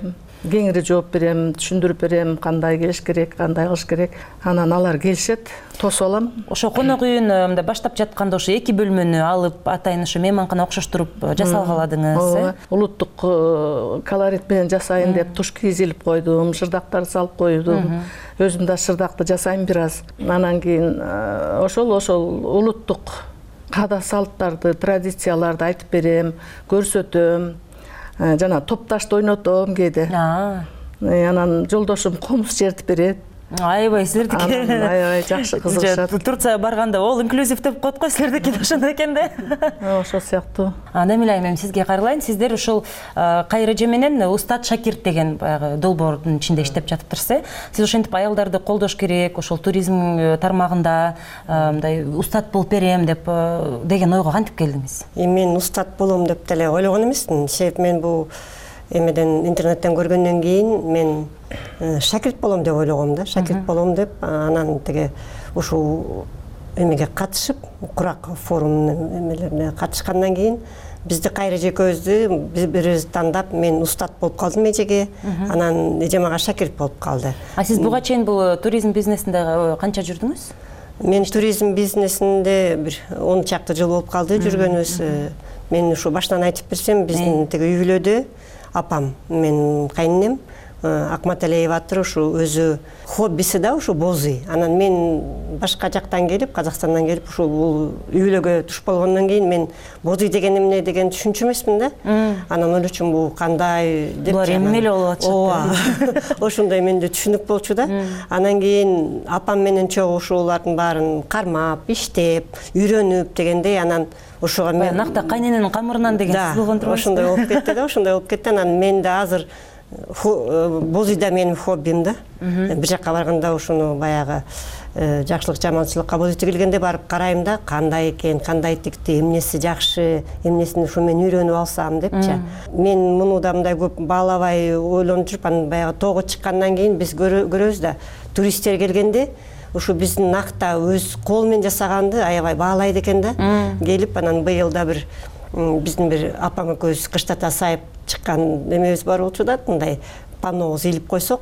Speaker 27: кеңири жооп берем, түшүндүрүп берем, кандай келиш керек, кандай кылыш керек. Анан алар келишет, тосуп алам.
Speaker 26: Ошо конок үйүн мындай баштап жатканда ошо эки бөлмөнү алып, атайын ошо мейманкана окшоштуруп жасалгаладыңыз, э?
Speaker 27: Улуттук колорит менен жасайын деп туш кийизилип койдум, шырдактар салып койдум. Өзүм да шырдакты жасайм бир аз. Анан кийин ошол ошол улуттук каада салттарды, традицияларды айтып берем, көрсөтөм. Жана топташты ойнотом кээде. Анан жолдошум комуз чертип берет.
Speaker 26: Аябай силердики.
Speaker 27: Аябай жакшы кызыгышат.
Speaker 26: Турцияга барганда ол инклюзив деп коет го, силердики да ошондой экен да.
Speaker 27: Ошол сыяктуу.
Speaker 26: Демиле айым, сизге кайрылайын. Сиздер ушул Кайреже менен Устат Шакирт деген баягы долбоордун ичинде иштеп жатыптырсыз. Сиз ошентип аялдарды колдош керек, ошол туризм тармагында мындай устат болуп берем деп деген ойго кантип келдиңиз?
Speaker 3: Мен устат болом деп деле ойлогон эмесмин. Себеп мен бул эмеден интернеттен көргөндөн кийин мен шакирт болом деп ойлогом да. Шакирт болом деп анан теге ушул эмеге катышып, курак форум эмелерине катышкандан кийин бизди Кайреже экөөбүздү биз-бирибизди тандап, мен устат болуп калдым эжеге, анан эжем ага шакирт болуп калды.
Speaker 26: А сиз буга чейин бул туризм бизнесинде канча жүрдүңүз?
Speaker 3: Мен туризм бизнесинде бир он чакты жыл болуп калды жүргөнүбүз. Мен ушу баштан айтып берсем, биздин теге үй бүлөдө апам, мен кайненем Акмат Алиева аттыр, ушу өзү хоббиси да ушу боз үй. Анан мен башка жактан келип, Казакстандан келип, ушу бул үй бүлөгө туш болгондон кийин мен боз үй деген эмне деген түшүнчү эмесмин да. Анан ойлочумун бул кандай деп.
Speaker 26: Булар эмне эле болуп атышат.
Speaker 3: Ооба. Ошондой менде түшүнүк болчу да. Анан кийин апам менен чогуу ушулардын баарын кармап, иштеп, үйрөнүп дегендей, анан ошого мен
Speaker 26: накта кайнененин камырынан деген сиз болгон турбайсызбы?
Speaker 3: Ошондой болуп кетти да, ошондой болуп кетти. Анан мен да азыр боз үй да менин хоббим да. Бир жакка барганда ушуну баягы жакшылык жаманчылыкка боз үй тигилгенде барып карайм да, кандай экен, кандай тикти, эмнеси жакшы, эмнесин ушу мен үйрөнүп алсам депчи. Мен муну да мындай көп баалабай ойлонуп жүрүп, анан баягы тоого чыккандан кийин биз көрөбүз да, туристтер келгенде ушу биздин накта өз кол менен жасаганды аябай баалайт экен да. Келип анан быйыл да бир биздин бир апам экөөбүз кыштата сайып чыккан эмебиз бар болчу да, мындай панобуз илип койсок.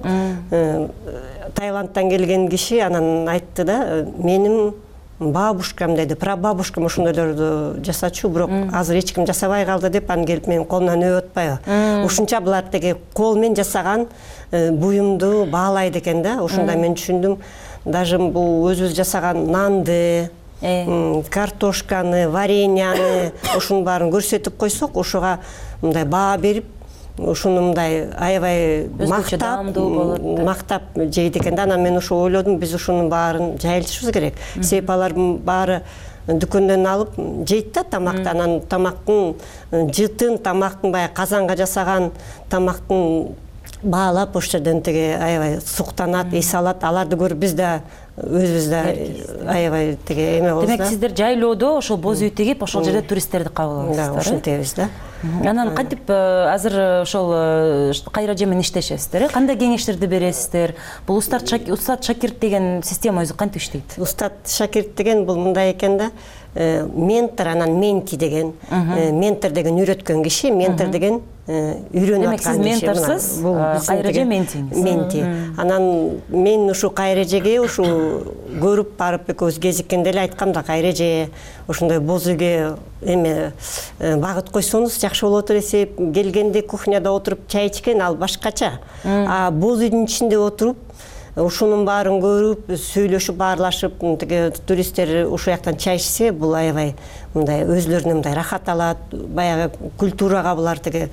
Speaker 3: Таиландтан келген киши анан айтты да, менин бабушкам деди, прабабушкам ошондойлорду жасачу, бирок азыр эч ким жасабай калды деп, анан келип менин колумдан өп атпайбы. Ушунча булар теге кол менен жасаган буюмду баалайт экен да. Ошондо мен түшүндүм, даже бул өзүбүз жасаган нанды, картошканы, вареньяны, ошонун баарын көрсөтүп койсок, ошого мындай баа берип, ушуну мындай аябай мактап, мактап жейт экен да. Анан мен ошо ойлодум, биз ушунун баарын жайылтышыбыз керек. Себеп алардын баары дүкөндөн алып жейт да тамакты, анан тамактын жытын, тамактын баягы казанга жасаган тамактын баалап ошол жерден теге аябай суктанат, эс алат. Аларды көрүп биз да өзүбүз да аябай теге эме болобуз да.
Speaker 26: Демек сиздер жайлоодо ошол боз үй тигип, ошол жерде туристтерди кабыл аласыздар.
Speaker 3: Да, ошентебиз да.
Speaker 26: Анан кантип азыр ошол Кайреже менен иштешесиздер? Кандай кеңештерди бересиздер? Бул Устат Шакирт деген система өзү кантип иштейт?
Speaker 3: Устат Шакирт деген бул мындай экен да. Ментор, анан менти деген. Ментор деген үйрөткөн киши, ментор деген үйрөнүп аткан киши.
Speaker 26: Демек сиз менторсуз, Кайреже ментиңиз.
Speaker 3: Менти. Анан мен ушу Кайрежеге ушу көрүп барып экөөбүз кезиккенде эле айткам да, Кайреже ошондой боз үйгө эме багыт койсоңуз жакшы болот десеп, келгенде кухняда отуруп чай ичкен ал башкача. А боз үйдүн ичинде отуруп ушунун баарын көрүп, сүйлөшүп, баарлашып, теге туристтер ушул жактан чай ичсе, бул аябай мындай өзлөрүнө мындай рахат алат, баягы культурага булар теге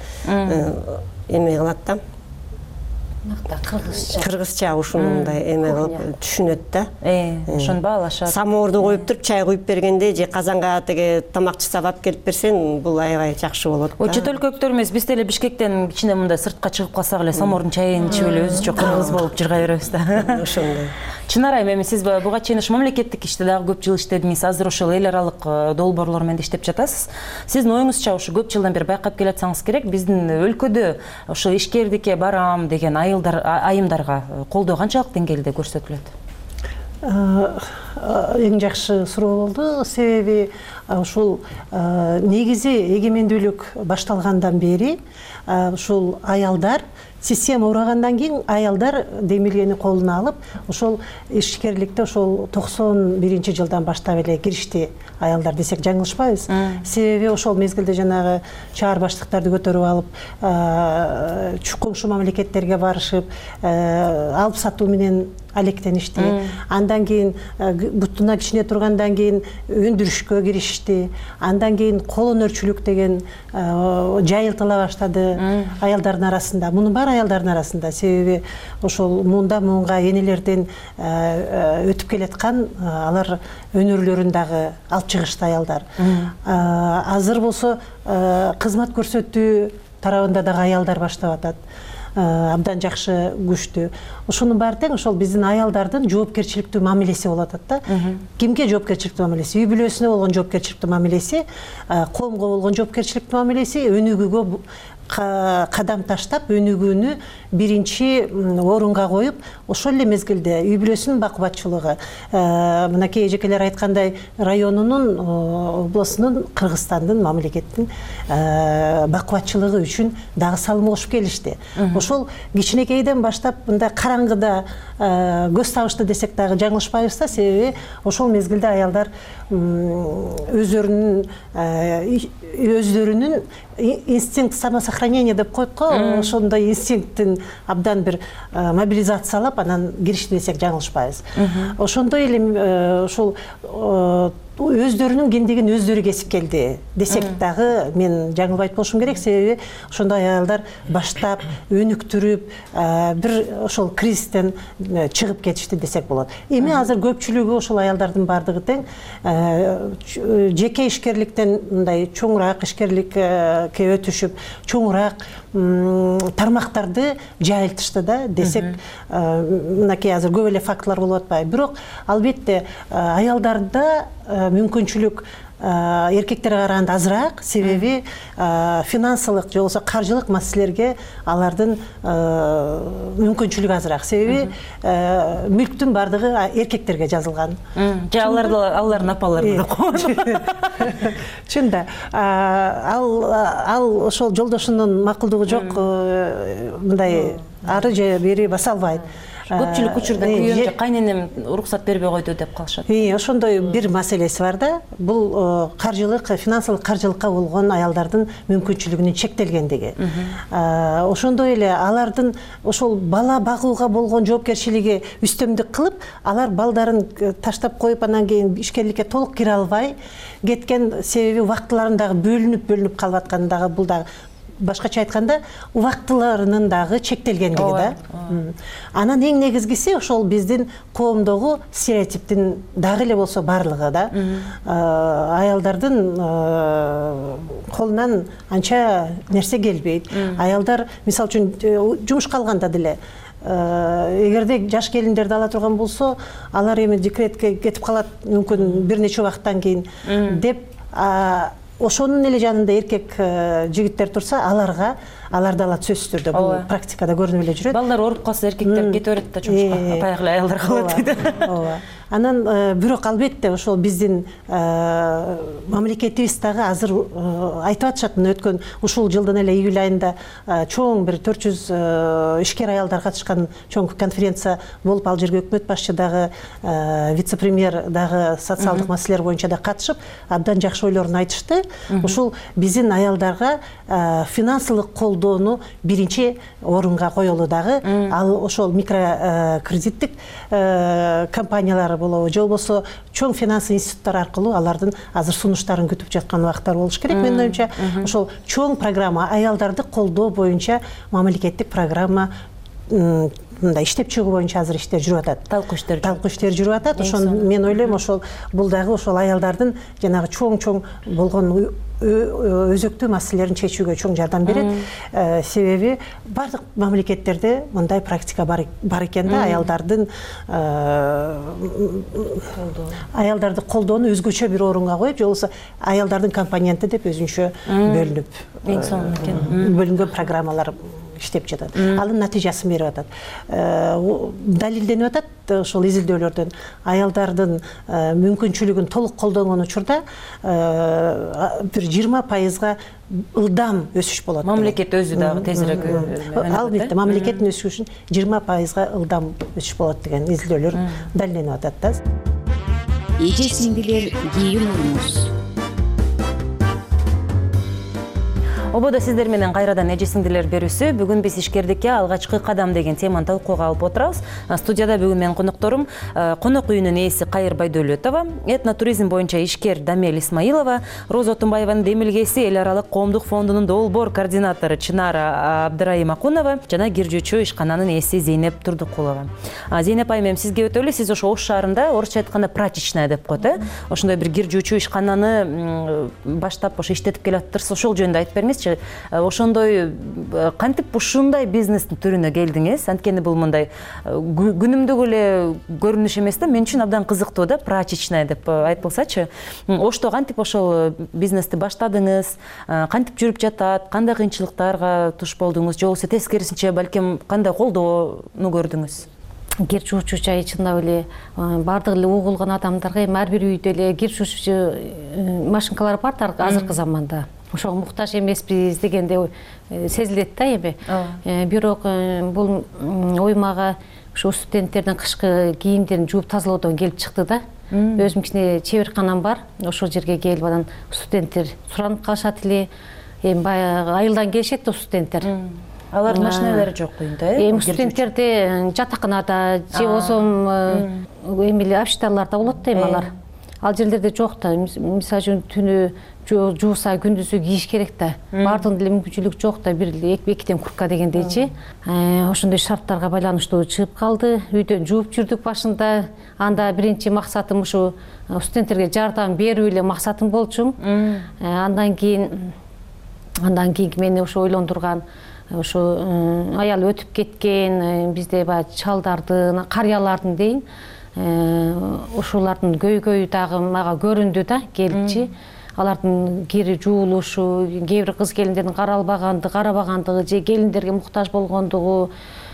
Speaker 3: эме кылат да. Кыргызча. Кыргызча ушуну мындай эме кылып түшүнөт да.
Speaker 26: Ошону баалашат.
Speaker 3: Самоорду коюп туруп, чай куюп бергенде же казанга теге тамак жасап алып келип берсең, бул аябай жакшы болот да.
Speaker 26: О, чет өлкөлүктөр эмес, биз деле Бишкектен кичине мындай сыртка чыгып калсак эле самоордун чайын ичип эле өзүчө кыргыз болуп жыргай беребиз да.
Speaker 3: Ошондой.
Speaker 26: Чынар айым, эми сиз буга чейин ушу мамлекеттик иште дагы көп жыл иштедиңиз, азыр ошол эл аралык долбоорлор менен иштеп жатасыз. Сиздин оюңузча ушу көп жылдан бери байкап келатсаңыз керек, биздин өлкөдө ошо ишкердикке барам деген айылдар айымдарга колдоо канчалык деңгээлде көрсөтүлөт?
Speaker 4: эң жакшы суроо болду. Себеби ушул негизи эгемендүүлүк башталгандан бери ушул аялдар система урагандан кийин аялдар демилгени колуна алып, ошол ишкерликте ошол токсон биринчи жылдан баштап эле киришти аялдар десек жаңылышпайбыз. Себеби ошол мезгилде жанагы шаар баштыктарды көтөрүп алып, коңшу мамлекеттерге барышып, алып сатуу менен алектеништи. Андан кийин бутуна кичине тургандан кийин өндүрүшкө киришти. Андан кийин кол өнөрчүлүк деген жайылтыла баштады аялдардын арасында. Мунун баары аялдардын арасында. Себеби ошол мунда муунга энелерден өтүп келаткан алар өнөрлөрүн дагы алып чыгышты аялдар. Азыр болсо кызмат көрсөтүү тарабында дагы аялдар баштап атат. Абдан жакшы күчтүү. Ошонун баары тең ошол биздин аялдардын жоопкерчиликтүү мамилеси болуп атат да. Кимге жоопкерчиликтүү мамилеси? Үй бүлөсүнө болгон жоопкерчиликтүү мамилеси, коомго болгон жоопкерчиликтүү мамилеси, өнүгүүгө кадам таштап, өнүгүүнү биринчи орунга коюп, ошол эле мезгилде үй бүлөсүнүн бакубатчылыгы, мынакей эжекелер айткандай районунун, областунун, Кыргызстандын, мамлекеттин бакубатчылыгы үчүн дагы салым кошуп келишти. Ошол кичинекейден баштап мындай караңгыда көз табышты десек дагы жаңылышпайбыз да, себеби ошол мезгилде аялдар өздөрүнүн өздөрүнүн инстинкт самосохранения деп коет го, ошондой инстинкттин абдан бир мобилизациялап анан киришти десек жаңылышпайбыз. Ошондой эле ошол өздөрүнүн кендигин өздөрү кесип келди десек дагы мен жаңылбайт болушум керек, себеби ошондой аялдар баштап өнүктүрүп бир ошол кризистен чыгып кетишти десек болот. Эми азыр көпчүлүгү ошол аялдардын бардыгы тең жеке ишкерликтен мындай чоңураак ишкерликке өтүшүп, чоңураак тармактарды жайылтышты да десек, мынакей азыр көп эле фактылар болуп атпайбы. Бирок албетте аялдарда мүмкүнчүлүк эркектерге караганда азыраак, себеби финансылык же болбосо каржылык маселелерге алардын мүмкүнчүлүгү азыраак. Себеби мүлктүн бардыгы эркектерге жазылган.
Speaker 26: Же алардын апалары да коет.
Speaker 4: Чын да. Ал ошол жолдошунун макулдугу жок, мындай ары же бери баса албайт.
Speaker 26: Көпчүлүк учурда күйөөм же кайненем уруксат бербей койду деп калышат.
Speaker 4: Ошондой бир маселеси бар да. Бул каржылык, финансылык каржылыкка болгон аялдардын мүмкүнчүлүгүнүн чектелгендиги. Ошондой эле алардын ошол бала багууга болгон жоопкерчилиги үстөмдүк кылып, алар балдарын таштап коюп, анан кийин ишкерликке толук кире албай кеткен, себеби убактыларын дагы бөлүнүп-бөлүнүп калып атканы дагы бул дагы башкача айтканда убактыларынын дагы чектелгендиги да. Анан эң негизгиси ошол биздин коомдогу стереотиптин дагы эле болсо барлыгы да. Аялдардын колунан анча нерсе келбейт. Аялдар мисалы үчүн жумушка алганда деле эгерде жаш келиндерди ала турган болсо, алар эми декретке кетип калат мүмкүн бир нече убакыттан кийин деп, ошонун эле жанында эркек жигиттер турса, аларга аларды алат сөзсүз түрдө. Бул практикада көрүнүп эле жүрөт.
Speaker 26: Балдар ооруп калса эркектер кете берет да жумушка, баягы эле аялдар калат дейт.
Speaker 4: Ооба. Анан бирок албетте ошол биздин мамлекетибиз дагы азыр айтып атышат, мына өткөн ушул жылдын эле июль айында чоң бир төрт жүз ишкер аялдар катышкан чоң конференция болуп, ал жерге өкмөт башчы дагы, вице-премьер дагы социалдык маселелер боюнча да катышып, абдан жакшы ойлорун айтышты. Ушул биздин аялдарга финансылык колдоону биринчи орунга коелу дагы, ал ошол микрокредиттик компаниялар болобу, же болбосо чоң финанс институттар аркылуу алардын азыр сунуштарын күтүп жаткан убактар болуш керек. Менин оюмча, ошол чоң программа, аялдарды колдоо боюнча мамлекеттик программа мындай иштеп чыгуу боюнча азыр иштер жүрүп атат.
Speaker 26: Талкуу иштер.
Speaker 4: Талкуу иштер жүрүп атат. Ошону мен ойлойм, ошол бул дагы ошол аялдардын жанагы чоң-чоң болгон өзөктүү маселелерин чечүүгө чоң жардам берет. Себеби бардык мамлекеттерде мындай практика бар экен да, аялдардын аялдарды колдоону өзгөчө бир орунга коюп, же болбосо аялдардын компоненти деп өзүнчө бөлүнүп, бөлүнгөн программалар иштеп жатат. Анын натыйжасын берип атат. Далилденип атат ошол изилдөөлөрдөн аялдардын мүмкүнчүлүгүн толук колдонгон учурда бир жыйырма пайызга ылдам өсүш болот.
Speaker 26: Мамлекет өзү дагы тезирээк.
Speaker 4: Албетте, мамлекеттин өсүшүн жыйырма пайызга ылдам өсүш болот деген изилдөөлөр далилденип атат да.
Speaker 25: Эже сиңдилер кийин урмуз.
Speaker 26: Ободо сиздер менен кайрадан эже сиңдилер берүүсү. Бүгүн биз ишкердикке алгачкы кадам деген теманы талкууга алып отурабыз. Студияда бүгүн менин конокторум конок үйүнүн ээси Кайыр Байдөлөтова, этнотуризм боюнча ишкер Дамел Исмаилова, Роза Отунбаеванын демилгеси эл аралык коомдук фондунун долбоор координатору Чынара Абдырайым Акунова жана киржүүчү ишкананын ээси Зейнеп Турдукулова. Зейнеп айым, сизге өтө эле, сиз ошо Ош шаарында орусча айтканда прачечная деп коет, э? Ошондой бир киржүүчү ишкананы баштап ошо иштетип келатырсыз. Ошол жөнүндө айтып бериңиз. Ошондой кантип ушундай бизнестин түрүнө келдиңиз? Анткени бул мындай күнүмдүк эле көрүнүш эмес да, мен үчүн абдан кызыктуу да, прачечная деп айтылсачы. Ошто кантип ошол бизнести баштадыңыз? Кантип жүрүп жатат? Кандай кыйынчылыктарга туш болдуңуз? Же болбосо тескерисинче балким кандай колдоону көрдүңүз?
Speaker 6: Киржүүчү жайы чындап эле баардык эле угулган адамдарга эми ар бир үйдө эле киржүүчү машинкалар бар да азыркы заманда. Ошого муктаж эмеспиз дегенде сезилет да эми. Бирок бул оймага ушу студенттердин кышкы кийимдерин жууп тазалоодон келип чыкты да. Өзүм кичине чеберканам бар. Ошол жерге келип анан студенттер суранып калышат эле. Эми баягы айылдан келишет да студенттер.
Speaker 26: Алардын машиналары жок күйүндө, э?
Speaker 6: Эми студенттерде жатаканада же болсо эми эле общагаларда болот да эми алар. Ал жерлерде жок да. Мисалы үчүн түнү жууса күндүзү кийиш керек да. Баардыгында эле мүмкүнчүлүк жок да. Бир эле экиден куртка дегендейчи. Ошондой шарттарга байланыштуу чыгып калды. Үйдөн жууп жүрдүк башында. Анда биринчи максатым ушу студенттерге жардам берүү эле максатым болчу. Андан кийин андан кийин мени ошо ойлондурган ошо аял өтүп кеткен бизде баягы чалдардын, карыялардын дейин, ошолордун көйгөйү дагы мага көрүндү да, келипчи. Алардын кири жуулушу, кээ бир кыз келиндердин каралбагандыгы, карабагандыгы же келиндерге муктаж болгондугу,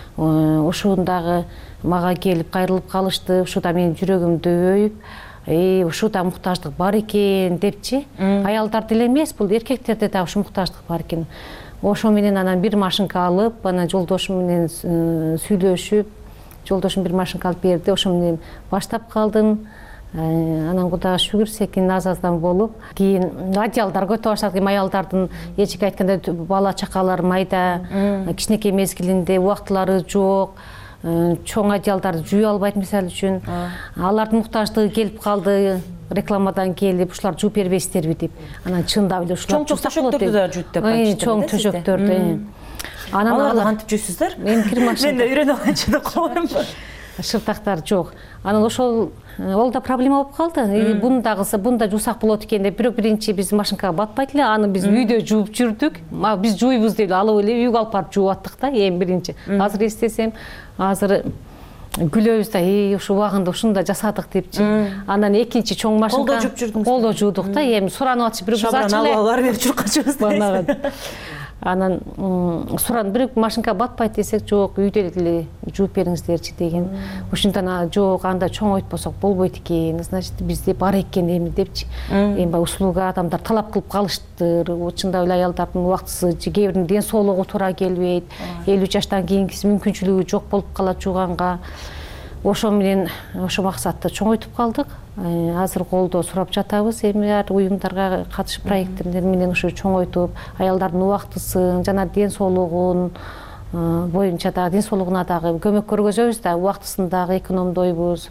Speaker 6: ушуну дагы мага келип кайрылып калышты. Ушуда менин жүрөгүмдү өйүп, э ушуда муктаждык бар экен депчи. Аялдарда эле эмес, бул эркектерде дагы ушу муктаждык бар экен. Ошо менен анан бир машинка алып, анан жолдошум менен сүйлөшүп, жолдошум бир машинка алып берди, ошо менен баштап калдым. Анан Кудайга шүгүр секин аз-аздан болуп, кийин одеялдар көтө баштадык. Эми аялдардын эчеге айтканда бала чакалар майда, кичинекей мезгилинде убактылары жок. Чоң одеялдарды жууй албайт мисалы үчүн. Алардын муктаждыгы келип калды. Рекламадан келип, ушулар жууп бербейсиздерби деп. Анан чындап эле ушулар
Speaker 26: чоң төшөктөрдү да жуйт деп айтышты.
Speaker 6: Чоң төшөктөрдү.
Speaker 26: Анан аларды кантип жуйсуздар?
Speaker 6: Эми кир машина.
Speaker 26: Мен да үйрөнүп алганчы деп коем.
Speaker 6: Шыртактар жок. Анан ошол ол да проблема болуп калды. Буну дагы бунда жуусак болот экен деп, бирок биринчи биз машинкага батпайт эле, аны биз үйдө жууп жүрдүк. Биз жууйбуз деп алып эле үйгө алып барып жууп аттык да, эми биринчи. Азыр эстесем, азыр күлөбүз да, эй, ушу убагында ушунда жасадык депчи. Анан экинчи чоң машинка
Speaker 26: колдо жууп жүрдүңүз.
Speaker 6: Колдо жуудук да, эми суранып атчы, бир кыз ачылы.
Speaker 26: Шабран алып барып чуркачыбыз.
Speaker 6: Анан суран бир машинка батпайт десек, жок, үйдө эле жууп бериңиздерчи деген. Ушундан жок, анда чоң ойтпосок болбойт экен, значит бизде бар экен эми депчи. Эми баягы услуга адамдар талап кылып калыштыр. Чындап эле аялдардын убактысы, кээ биринин ден соолугу туура келбейт. элүү жаштан кийинкиси мүмкүнчүлүгү жок болуп калат жууганга. Ошо менен ошо максатты чоңойтуп калдык. Азыр колдоо сурап жатабыз, эми ар уюмдарга катышып проекттер менен ушу чоңойтуп, аялдардын убактысын жана ден соолугун боюнча дагы, ден соолугуна дагы көмөк көргөзөбүз да, убактысын дагы экономдойбуз.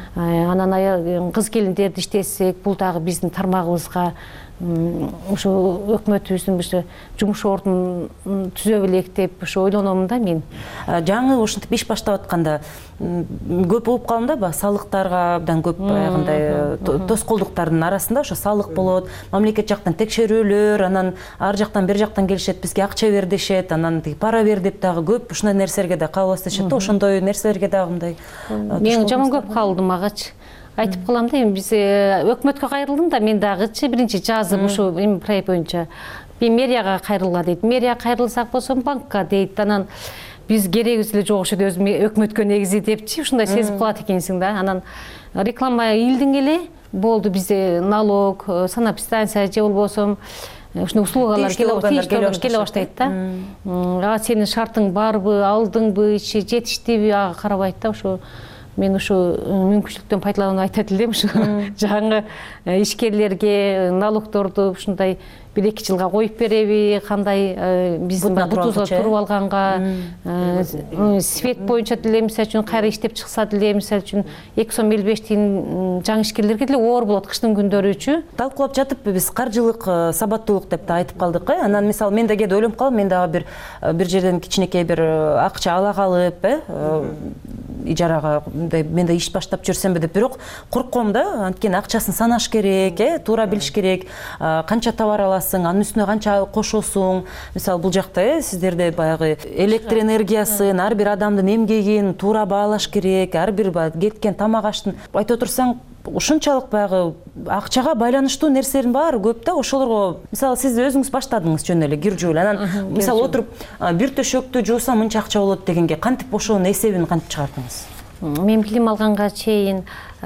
Speaker 6: Анан кыз келиндерди иштетсек, бул дагы биздин тармагыбызга ошо өкмөтүбүздүн бир жумуш ордун түзө белек деп ошо ойлономун да мен.
Speaker 26: Жаңы ушинтип иш баштап атканда көп угуп калдым да, баягы салыктарга абдан көп баягындай тоскоолдуктардын арасында ошо салык болот, мамлекет жактан текшерүүлөр, анан ар жактан бир жактан келишет, бизге акча бер дешет, анан пара бер деп дагы көп ушундай нерселерге да кабыл дешет да, ошондой нерселерге дагы мындай.
Speaker 6: Мен жаман көп калдым агачы. Айтып калам да, эми биз өкмөткө кайрылдым да, мен дагычы биринчи жазып ушу эми проект боюнча мен мэрияга кайрылгыла дейт, мэрияга кайрылсак болсо банкка дейт, анан биз керегибиз эле жок ошо өзүм өкмөткө негизи депчи ушундай сезип калат экенсиң да. Анан реклама илдиң эле болду, бизде налог, санэпидстанция же болбосо ушундай услугалар келе баштайт да. А сенин шартың барбы, алдыңбы, ичи жетиштиби, ага карабайт да. Ошо мен ушу мүмкүнчүлүктөн пайдаланып айтат элем, ушу жаңы ишкерлерге налогдорду ушундай бир эки жылга коюп береби, кандай биздин бутубузга туруп алганга свет боюнча деле мисалы үчүн кайра иштеп чыкса деле мисалы үчүн эки сом элүү беш тиын жаңы ишкерлерге деле оор болот кыштын күндөрүчү.
Speaker 26: Талкуулап жатып биз каржылык сабаттуулук деп да айтып калдык. Анан мисалы мен да кээде ойлонуп калам, мен дагы бир бир жерден кичинекей бир акча ала калып, ижарага мен да иш баштап жүрсөмбү деп, бирок корком да. Анткени акчасын санаш керек, э, туура билиш керек, канча товар аласың, анын үстүнө канча кошосуң. Мисалы бул жакта э сиздерде баягы электр энергиясын, ар бир адамдын эмгегин туура баалаш керек, ар бир кеткен тамак аштын айтып отурсаң ушунчалык баягы акчага байланыштуу нерселердин баары көп да. Ошолорго мисалы сиз өзүңүз баштадыңыз жөн эле кир жуу эле. Анан мисалы отуруп бир төшөктү жуусам мынча акча болот дегенге кантип ошонун эсебин кантип чыгардыңыз?
Speaker 6: Мен билим алганга чейин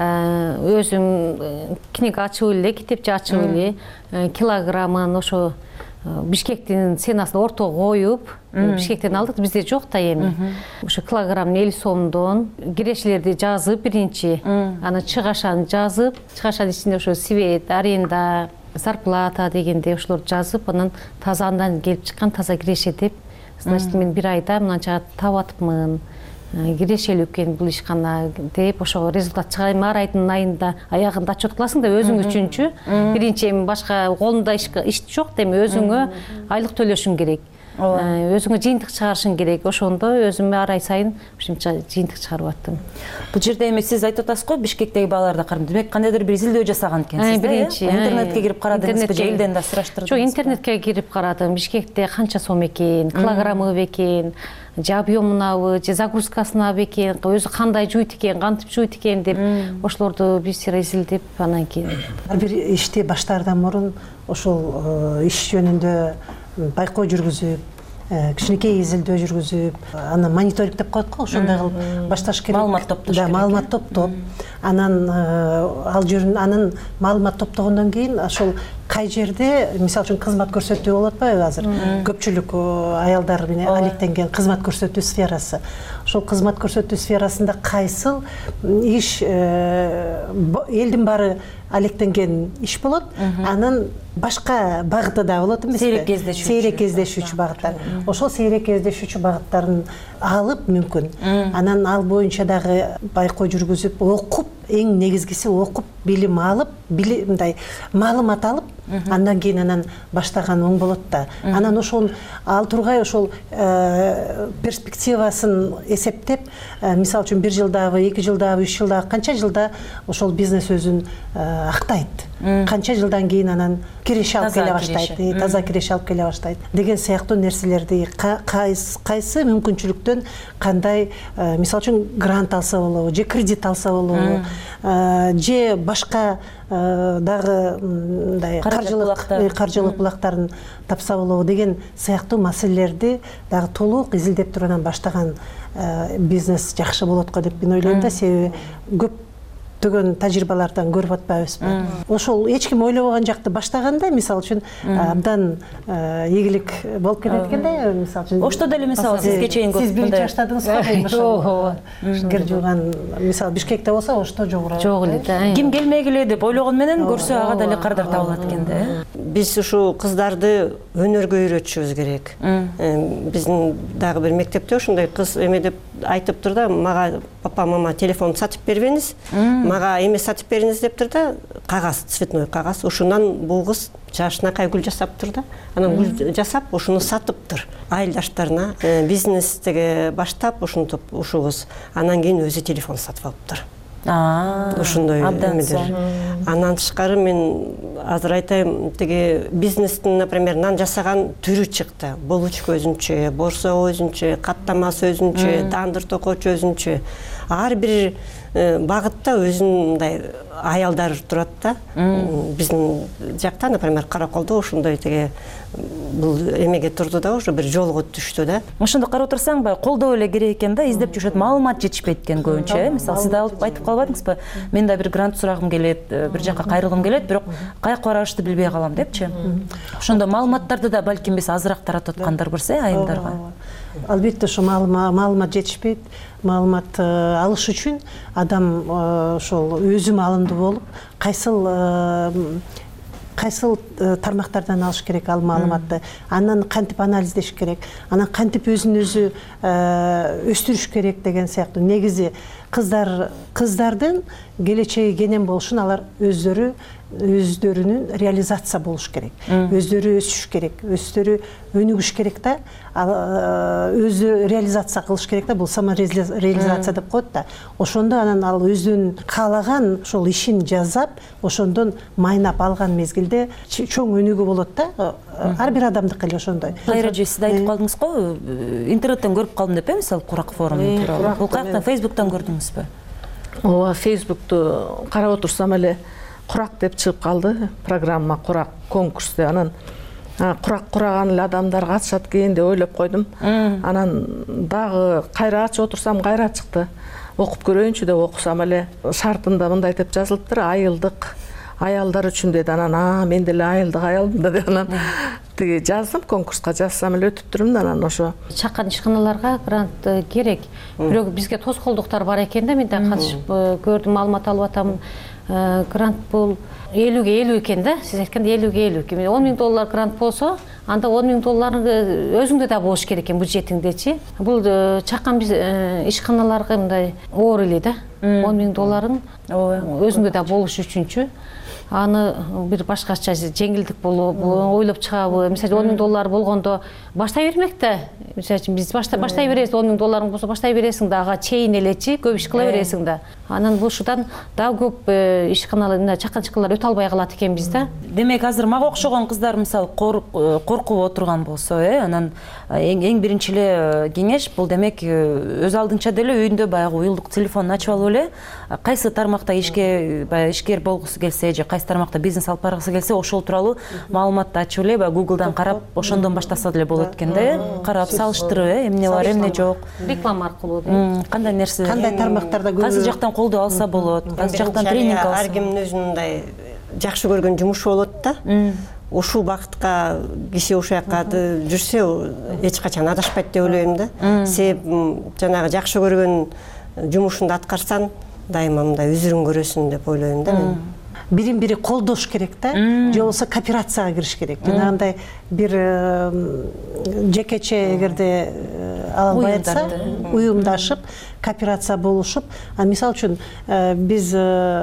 Speaker 6: өзүм книга ачып эле, китепче ачып эле килограммын ошо Бишкектин ценасын ортого коюп, Бишкектен алдык, бизде жок да эми. Ошо килограмм элүү сомдон кирешелерди жазып биринчи, анан чыгашаны жазып, чыгашанын ичинде ошо свет, аренда, зарплата дегенде ошолорду жазып, анан таза андан келип чыккан таза киреше деп, значит мен бир айда мынанча таап атыпмын. Кирешелүү экен бул ишкана деп ошого результат чыгарайм. Ар айдын айында аягында отчет кыласың да өзүң үчүнчү. Биринчи эми башка колунда иш жок да эми өзүңө айлык төлөшүң керек. Өзүңө жыйынтык чыгарышың керек. Ошондо өзүмө ар ай сайын ушунча жыйынтык чыгарып аттым.
Speaker 26: Бул жерде эми сиз айтып атасыз го, Бишкектеги бааларды карап, демек кандайдыр бир изилдөө жасаган экенсиз да? Биринчи интернетке кирип карадыңызбы же элден да сураштырдыңызбы?
Speaker 6: Жок, интернетке кирип карадым. Бишкекте канча сом экен, килограммы экен, же объемунабы, же загрузкасынабы экен, өзү кандай жуйт экен, кантип жуйт экен деп ошолорду бир сыйра изилдеп анан кийин.
Speaker 4: Ар бир ишти баштаардан мурун ошол иш жөнүндө байкоо жүргүзүп, кичинекей изилдөө жүргүзүп, анан мониторинг деп коет го, ошондой кылып башташ керек.
Speaker 26: Маалымат топтош керек.
Speaker 4: Да, маалымат топтоп, анан ал жерин анан маалымат топтогондон кийин ошол кай жерде мисалы үчүн кызмат көрсөтүү болуп атпайбы азыр? Көпчүлүк аялдар менен алектенген кызмат көрсөтүү сферасы. Ошол кызмат көрсөтүү сферасында кайсыл иш элдин баары алектенген иш болот, анан башка багыты да болот эмеспи?
Speaker 26: Сейрек кездешүүчү.
Speaker 4: Сейрек кездешүүчү багыттар. Ошол сейрек кездешүүчү багыттарын алып мүмкүн. Анан ал боюнча дагы байкоо жүргүзүп, окуп, эң негизгиси окуп, билим алып, мындай маалымат алып, андан кийин анан баштаган оң болот да. Анан ошол ал тургай ошол перспективасын эсептеп, мисалы үчүн бир жылдабы, эки жылдабы, үч жылдабы, канча жылда ошол бизнес өзүн актайт. Канча жылдан кийин анан киреше алып келе баштайт, таза киреше алып келе баштайт деген сыяктуу нерселерди кайсы мүмкүнчүлүктөн кандай, мисалы үчүн грант алса болобу, же кредит алса болобу, же башка дагы мындай каржылык каржылык булактарын тапса болобу деген сыяктуу маселелерди дагы толук изилдеп туруп анан баштаган бизнес жакшы болот го деп мен ойлойм да, себеби көп көптөгөн тажрыйбалардан көрүп атпайбызбы? Ошол эч ким ойлобогон жакты баштаганда, мисалы үчүн абдан ийгилик болуп кетет экен да, мисалы үчүн.
Speaker 26: Ошто деле мисалы сизге чейин
Speaker 4: сиз биринчи баштадыңыз го, ошол кир жууган, мисалы Бишкекте болсо ошто жогору.
Speaker 26: Жок эле да. Ким келмегиле деп ойлогон менен көрсө ага деле кардар табылат экен да.
Speaker 3: Биз ушу кыздарды өнөргө үйрөтүшүбүз керек. Биздин дагы бир мектепте ушундай кыз эме деп айтыптыр да, мага папа мама телефон сатып бербеңиз, мага эме сатып бериңиз дептир да, кагаз, цветной кагаз. Ушунан бул кыз жашынакай гүл жасаптыр да, анан гүл жасап ушуну сатыптыр айылдаштарына. Бизнестеге баштап ушинтип ушу кыз анан кийин өзү телефон сатып алыптыр. Ошондой эмедер. Анан тышкары мен азыр айтайм, тиги бизнестин, например, нан жасаган түрү чыкты. Булочка өзүнчө, борсо өзүнчө, каттамасы өзүнчө, тандыр токочу өзүнчө. ар бир багытта өзүнүн мындай аялдар турат да. Биздин жакта, например, Караколдо ошондой теге бул эмеге турду да, уже бир жолго түштү да.
Speaker 26: Ошондо карап отурсаң, баягы колдоо эле керек экен да, издеп жүрүшөт, маалымат жетишпейт экен көбүнчө, э? Мисалы, сиз да айтып калбадыңызбы? Мен да бир грант сурагым келет, бир жакка кайрылгым келет, бирок каяка барышты билбей калам депчи. Ошондо маалыматтарды да балким биз азыраак таратып аткандар көрсө, айымдарга.
Speaker 4: Албетте, ошо маалымат жетишпейт. Маалымат алыш үчүн адам ошол өзү маалымдуу болуп, кайсыл кайсыл тармактардан алыш керек ал маалыматты, анан кантип анализдеш керек, анан кантип өзүн өзү өстүрүш керек деген сыяктуу. Негизи кыздар кыздардын келечеги кенен болушун алар өздөрү өздөрүнүн реализация болуш керек, өздөрү өсүш керек, өздөрү өнүгүш керек да, өзү реализация кылыш керек да, бул самореализация деп коет да. Ошондо анан ал өзүнүн каалаган ошол ишин жасап, ошондон майнап алган мезгилде чоң өнүгүү болот да. Ар бир адамдыкы эле ошондой.
Speaker 26: Кайра же сиз айтып калдыңыз го, интернеттен көрүп калдым деп, мисалы, Курак форумун тууралуу. Бул каяктан, Фейсбуктан көрдүңүзбү?
Speaker 27: Ооба, Фейсбукту карап отурсам эле Курак деп чыгып калды, программа Курак конкурсте. Анан Курак кураган эле адамдар катышат экен деп ойлоп койдум. Анан дагы кайра ачып отурсам кайра чыкты. Окуп көрөйүнчү деп окусам эле шартында мындай деп жазылыптыр: айылдык аялдар үчүн деди. Анан а мен деле айылдык аялмын да деп анан тиги жаздым, конкурска жазсам эле өтүп турмун. Анан ошо
Speaker 6: чакан ишканаларга грант керек. Бирок бизге тоскоолдуктар бар экен да, мен да катышып көрдүм, маалымат алып атам. Грант бул элүүгө элүү экен да, сиз айткандай элүүгө элүү. он миң доллар грант болсо, анда он миң долларың өзүңдө да болуш керек экен, бюджетиңдечи. Бул чакан биз ишканаларга мындай оор эле да. он миң долларың өзүңдө да болуш үчүнчү. Аны бир башкача жеңилдик болуп ойлоп чыгабы? Мисалы, он миң доллар болгондо баштай бермек да. Мисалы, биз баштай баштай беребиз, он миң долларың болсо баштай бересиң да, ага чейин элечи көп иш кыла бересиң да. Анан бушудан дагы көп ишканалар, чакан ишканалар өтө албай калат экенбиз да.
Speaker 26: Демек, азыр мага окшогон кыздар мисалы коркуп отурган болсо, э, анан эң биринчи эле кеңеш бул демек өз алдынча деле үйүндө баягы уюлдук телефон ачып алып эле кайсы тармакта ишке баягы ишкер болгусу келсе же кайсы тармакта бизнес алып баргысы келсе, ошол тууралуу маалыматты ачып эле баягы Google'дан карап, ошондон баштаса деле болот экен да. Карап салыштырып, э, эмне бар, эмне жок.
Speaker 6: Реклама аркылуу.
Speaker 26: Кандай нерсе,
Speaker 4: кандай тармактарда
Speaker 26: кайсы жактан колдоо алса болот, кайсы жактан тренинг алса.
Speaker 3: Ар кимдин өзүнүн мындай жакшы көргөн жумушу болот да. Ушул багытка киши ушул жакка жүрсө эч качан адашпайт деп ойлойм да. Себеп жанагы жакшы көргөн жумушунду аткарсаң, дайыма мындай үзүрүн көрөсүң деп ойлойм да мен.
Speaker 4: Бирин бири колдош керек да, же болбосо кооперацияга кириш керек. Жанагындай бир жекече эгерде албай атса, уюмдашып, кооперация болушуп, мисалы үчүн биз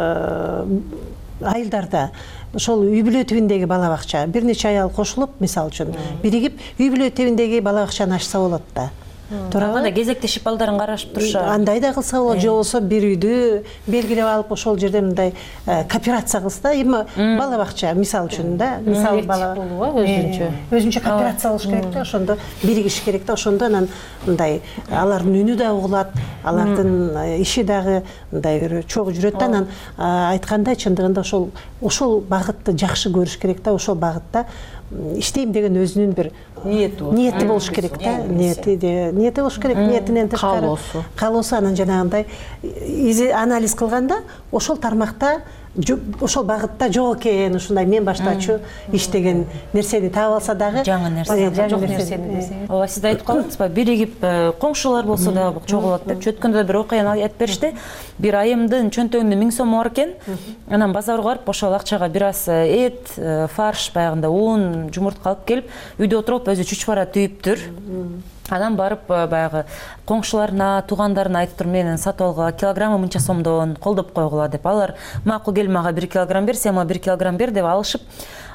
Speaker 4: айылдарда ошол үй бүлө тибиндеги бала бакча бир нече аял кошулуп, мисалы үчүн биригип үй бүлө тибиндеги бала бакчаны ачса болот да.
Speaker 26: Анда кезектешип балдарын карашып турушат.
Speaker 4: Андай да кылса болот, же болбосо бир үйдү белгилеп алып ошол жерде мындай кооперация кылса, эми бала бакча мисалы үчүн да, мисалы бала өзүнчө өзүнчө кооперация болуш керек да, ошондо биригиш керек да, ошондо анан мындай алардын үнү да угулат, алардын иши дагы мындай чогуу жүрөт да. Анан айткандай чындыгында ошол ошол багытты жакшы көрүш керек да, ошол багытта иштейм деген өзүнүн бир ниети болуш керек да, ниети ниети болуш керек, ниетинен тышкары каалоосу. Анан жанагындай анализ кылганда ошол тармакта, ошол багытта жок экен, ушундай мен баштачу иштеген нерсени таап алса дагы
Speaker 26: жаңы нерсе, жок нерсени. Ооба, сиз айтып калдыңызбы, биригип коңшулар болсо дагы чогулат деп. Өткөндө бир окуяны айтып беришти. Бир айымдын чөнтөгүндө миң сом бар экен. Анан базарга барып, ошол акчага бир аз эт, фарш, баягында ун, жумуртка алып келип, үйдө отуруп өзү чучвара түйүптүр. Анан барып баягы коңшуларына, туугандарына айтып тур, менен сатып алгыла, килограммы мынча сомдон, колдоп койгула деп. Алар макул кел, мага бир килограмм бер, сен мага бир килограмм бер деп алышып,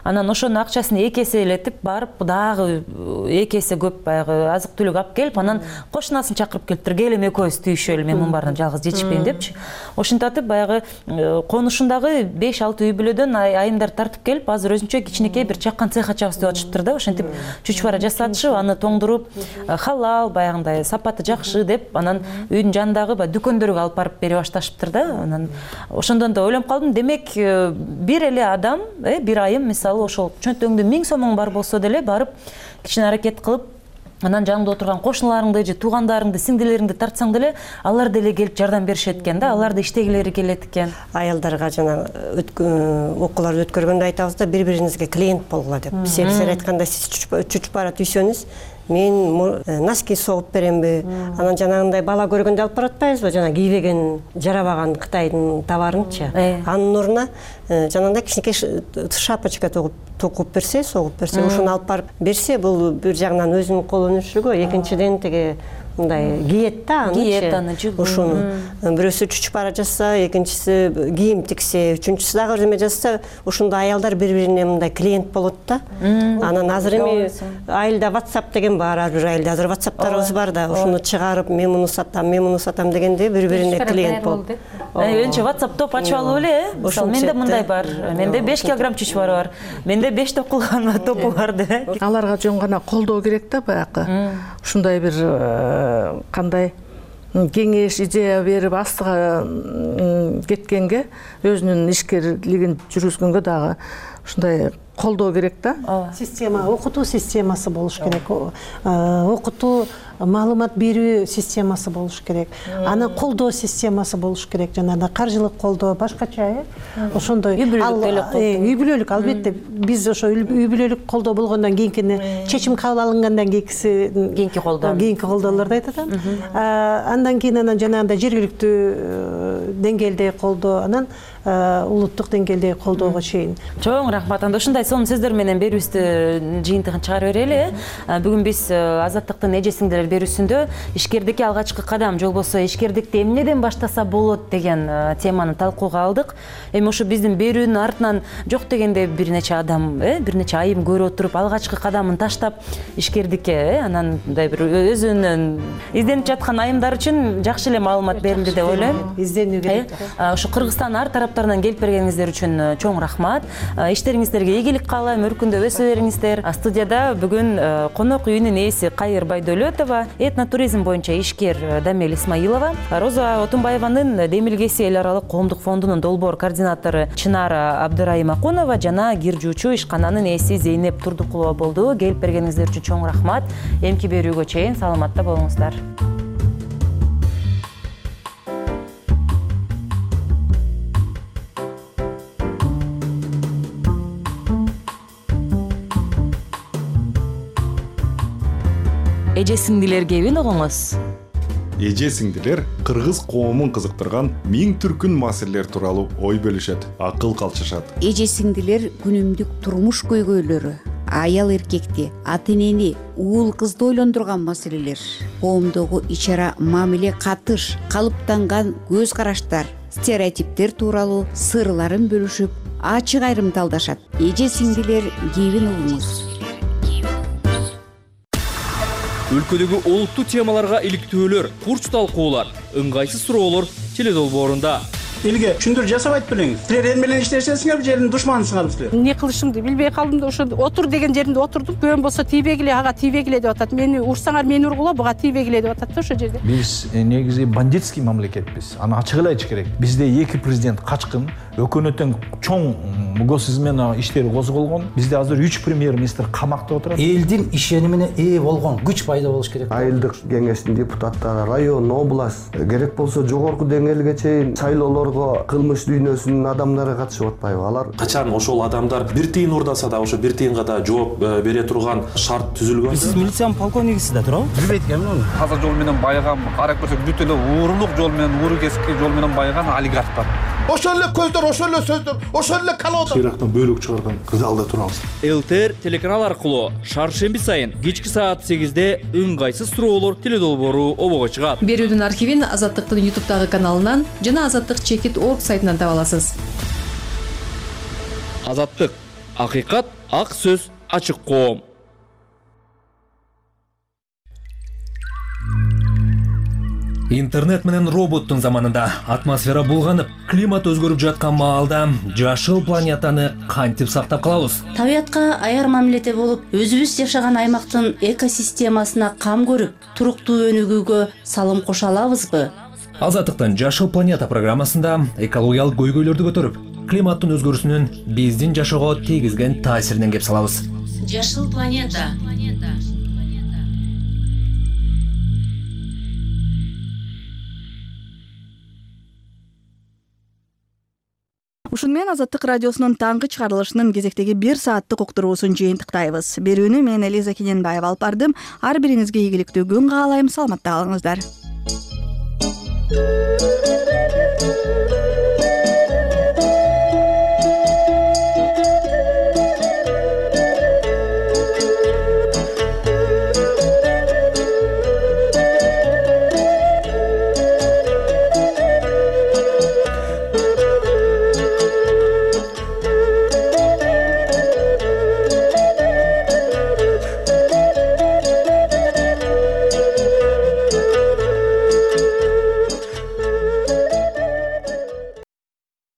Speaker 6: анан ошонун акчасын эки эселетип барып дагы эки эсе көп баягы азык түлүк алып келип анан кошунасын чакырып келиптир, келем экөөбүз түйүшөлү, мен мунун баарына жалгыз жетишпейм депчи. Ошентип баягы конушундагы беш алты үй бүлөдөн айымдар тартып келип азыр өзүнчө кичинекей бир чакан цех ачабыз деп атышыптыр да. Ошентип чучвара жасатышып, аны тоңдуруп, халал баягындай сапаты жакшы деп анан үйдүн жанындагы баягы дүкөндөргө алып барып бере башташыптыр да. Анан ошондон да ойлонуп калдым, демек бир эле адам, бир айым мисалы ошол чөнтөңдө миң сомуң бар болсо деле барып кичине аракет кылып, анан жаныңда отурган кошуналарыңды же туугандарыңды, сиңдилериңди тартсаң деле алар деле келип жардам беришет экен да, алар да иштегилери келет экен.
Speaker 3: Аялдарга жана окууларды өткөргөндө айтабыз да, бири-бириңизге клиент болгула деп. Себеби айтканда сиз чучпара түйсөңүз, мен носки согуп беремби, анан жанагындай бала көргөндө алып баратпайбызбы, жана кийбеген, жарабаган Кытайдын товарынчы. Анын ордуна жанагындай кичинекей шапочка токуп берсе, согуп берсе, ошону алып барып берсе, бул бир жагынан өзүнүн кол өнүгүшүгө, экинчиден теге мындай киет да, анычы. Ошону бирөөсү чучпара жасса, экинчиси кийим тиксе, үчүнчүсү дагы бирдеме жасса, ошондо аялдар бири-бирине мындай клиент болот да. Анан азыр эми айылда WhatsApp деген бар, ар бир айылда азыр WhatsApp'тарыбыз бар да, ошону чыгарып, мен муну сатам, мен муну сатам дегенде бири-бирине клиент болуп.
Speaker 6: Өзүнчө WhatsApp топ ачып алып эле, мисалы менде мындай бар, менде беш килограмм чучвара бар, менде беш токулган топу бар деп.
Speaker 27: Аларга жөн гана колдоо керек да баягы. Ушундай бир кандай кеңеш, идея берип астыга кеткенге, өзүнүн ишкерлигин жүргүзгөнгө дагы ушундай колдоо керек да.
Speaker 4: Система, окутуу системасы болуш керек. Окутуу, маалымат берүү системасы болуш керек. Анан колдоо системасы болуш керек. Жанагы каржылык колдоо башкача, э? Ошондой үй бүлөлүк албетте биз ошо үй бүлөлүк колдоо болгондон кийинкини чечим кабыл алынгандан кийинкиси
Speaker 6: кийинки колдоо.
Speaker 4: Кийинки колдоолорду айтат. Андан кийин анан жанагындай жергиликтүү деңгээлде колдоо, анан улуттук деңгээлде колдоого чейин.
Speaker 6: Чоң рахмат. Анда ушундай сонун сөздөр менен берүүбүздү жыйынтыгын чыгарып берели. Бүгүн биз Азаттыктын эже сиңдилер берүүсүндө ишкердикке алгачкы кадам, же болбосо ишкердикти эмнеден баштаса болот деген теманы талкууга алдык. Эми ошо биздин берүүнүн артынан жок дегенде бир нече адам, бир нече айым көрүп отуруп алгачкы кадамын таштап ишкердикке, анан мындай бир өзүнүн изденип жаткан айымдар үчүн жакшы эле маалымат берилди деп ойлойм.
Speaker 4: Изденүү керек.
Speaker 6: Ошо Кыргызстан ар тараптарынан келип бергениңиздер үчүн чоң рахмат. Иштериңиздерге ийгилик каалайм, өркүндөп өсө бериңиздер. Студияда бүгүн конок үйүнүн ээси Кайыр Байдөлөтова, этнотуризм боюнча ишкер Дамел Исмаилова, Роза Отунбаеванын Демилгеси эл аралык коомдук фондунун долбоор координатору Чынара Абдырайымакунова жана кир жуучу ишкананын ээси Зейнеп Турдукулова болду. Келип бергениңиздер үчүн чоң рахмат. Эмки берүүгө чейин саламатта болуңуздар. Эже сиңдилер кебин угуңуз.
Speaker 18: Эже сиңдилер кыргыз коомун кызыктырган миң түркүн маселелер тууралуу ой бөлүшөт, акыл калчышат.
Speaker 25: Эже сиңдилер күнүмдүк турмуш көйгөйлөрү, аял эркекти, ата энени, уул кызды ойлондурган маселелер, коомдогу ичара мамиле катыш, калыптанган көз караштар, стереотиптер тууралуу сырларын бөлүшүп, ачык айрым талдашат. Эже сиңдилер кебин угуңуз.
Speaker 16: Өлкөдөгү олуттуу темаларга иликтөөлөр, курч талкуулар, ыңгайсыз суроолор теледолбоорунда.
Speaker 7: Элге түшүндүрүү жасап айтып белеңиз. Силер эл менен иштешесиңер, жердин душманысыңар силер.
Speaker 8: Эмне кылышымды билбей калдым да, ошо отур деген жеринде отурдум. Көөм болсо тийбегиле, ага тийбегиле деп атат. Мени урсаңар мени ургула, буга тийбегиле деп атат да ошо жерде.
Speaker 9: Биз негизи бандитский мамлекетпиз. Аны ачык эле айтыш керек. Бизде эки президент качкын, өкмөттүн чоң госизмена иштери козголгон. Бизде азыр үч премьер-министр камакта отурат.
Speaker 10: Элдин ишенимине ээ болгон күч пайда болуш керек.
Speaker 11: Айылдык кеңештин депутаттары, район, область, керек болсо жогорку деңгээлге чейин шайлоолорго кылмыш дүйнөсүнүн адамдары катышып атпайбы? Алар
Speaker 12: качан ошол адамдар бир тыйын урдаса да ошо бир тыйынга да жооп бере турган шарт түзүлгөн.
Speaker 10: Сиз милициянын полковнигисиз да туурабы?
Speaker 12: Билбейт экенмин аны.
Speaker 13: Таза жол менен байыган, карап көрсөк бүт эле уурулук жол менен, ууру кесикти жол менен байыган олигарх бар.
Speaker 28: Ошол эле көздөр, ошол эле сөздөр, ошол эле колодо.
Speaker 12: Сыйрактан бөлүк чыгарган залда турабыз.
Speaker 16: ЛТР телеканал аркылуу шаршемби сайын кечки саат сегизде ыңгайсыз суроолор теледолбоору обого чыгат.
Speaker 2: Берүүдүн архивин Азаттыктын ютубтагы каналынан жана азаттык чекит точка орг сайтынан таба аласыз.
Speaker 16: Азаттык, акыйкат
Speaker 5: Ак сөз, ачык коом.
Speaker 16: Интернет менен роботтун заманында атмосфера булганып, климат өзгөрүп жаткан маалда жашыл планетаны кантип сактап калабыз?
Speaker 14: Табиятка аяр мамиледе болуп, өзүбүз жашаган аймактын экосистемасына кам көрүп, туруктуу өнүгүүгө салым кошо алабызбы?
Speaker 16: Азаттыктын Жашыл планета программасында экологиялык көйгөйлөрдү көтөрүп, климаттын өзгөрүүсүнүн биздин жашоого тийгизген таасиринен кеп салабыз.
Speaker 14: Жашыл планета.
Speaker 1: Ушун менен Азаттык радиосунун таңкы чыгарылышынын кезектеги бир сааттык уктуруусун жыйынтыктайбыз. Берүүнү мен Элиза Кененбаева алып бардым. Ар бириңизге ийгиликтүү күн каалайм. Саламатта калыңыздар.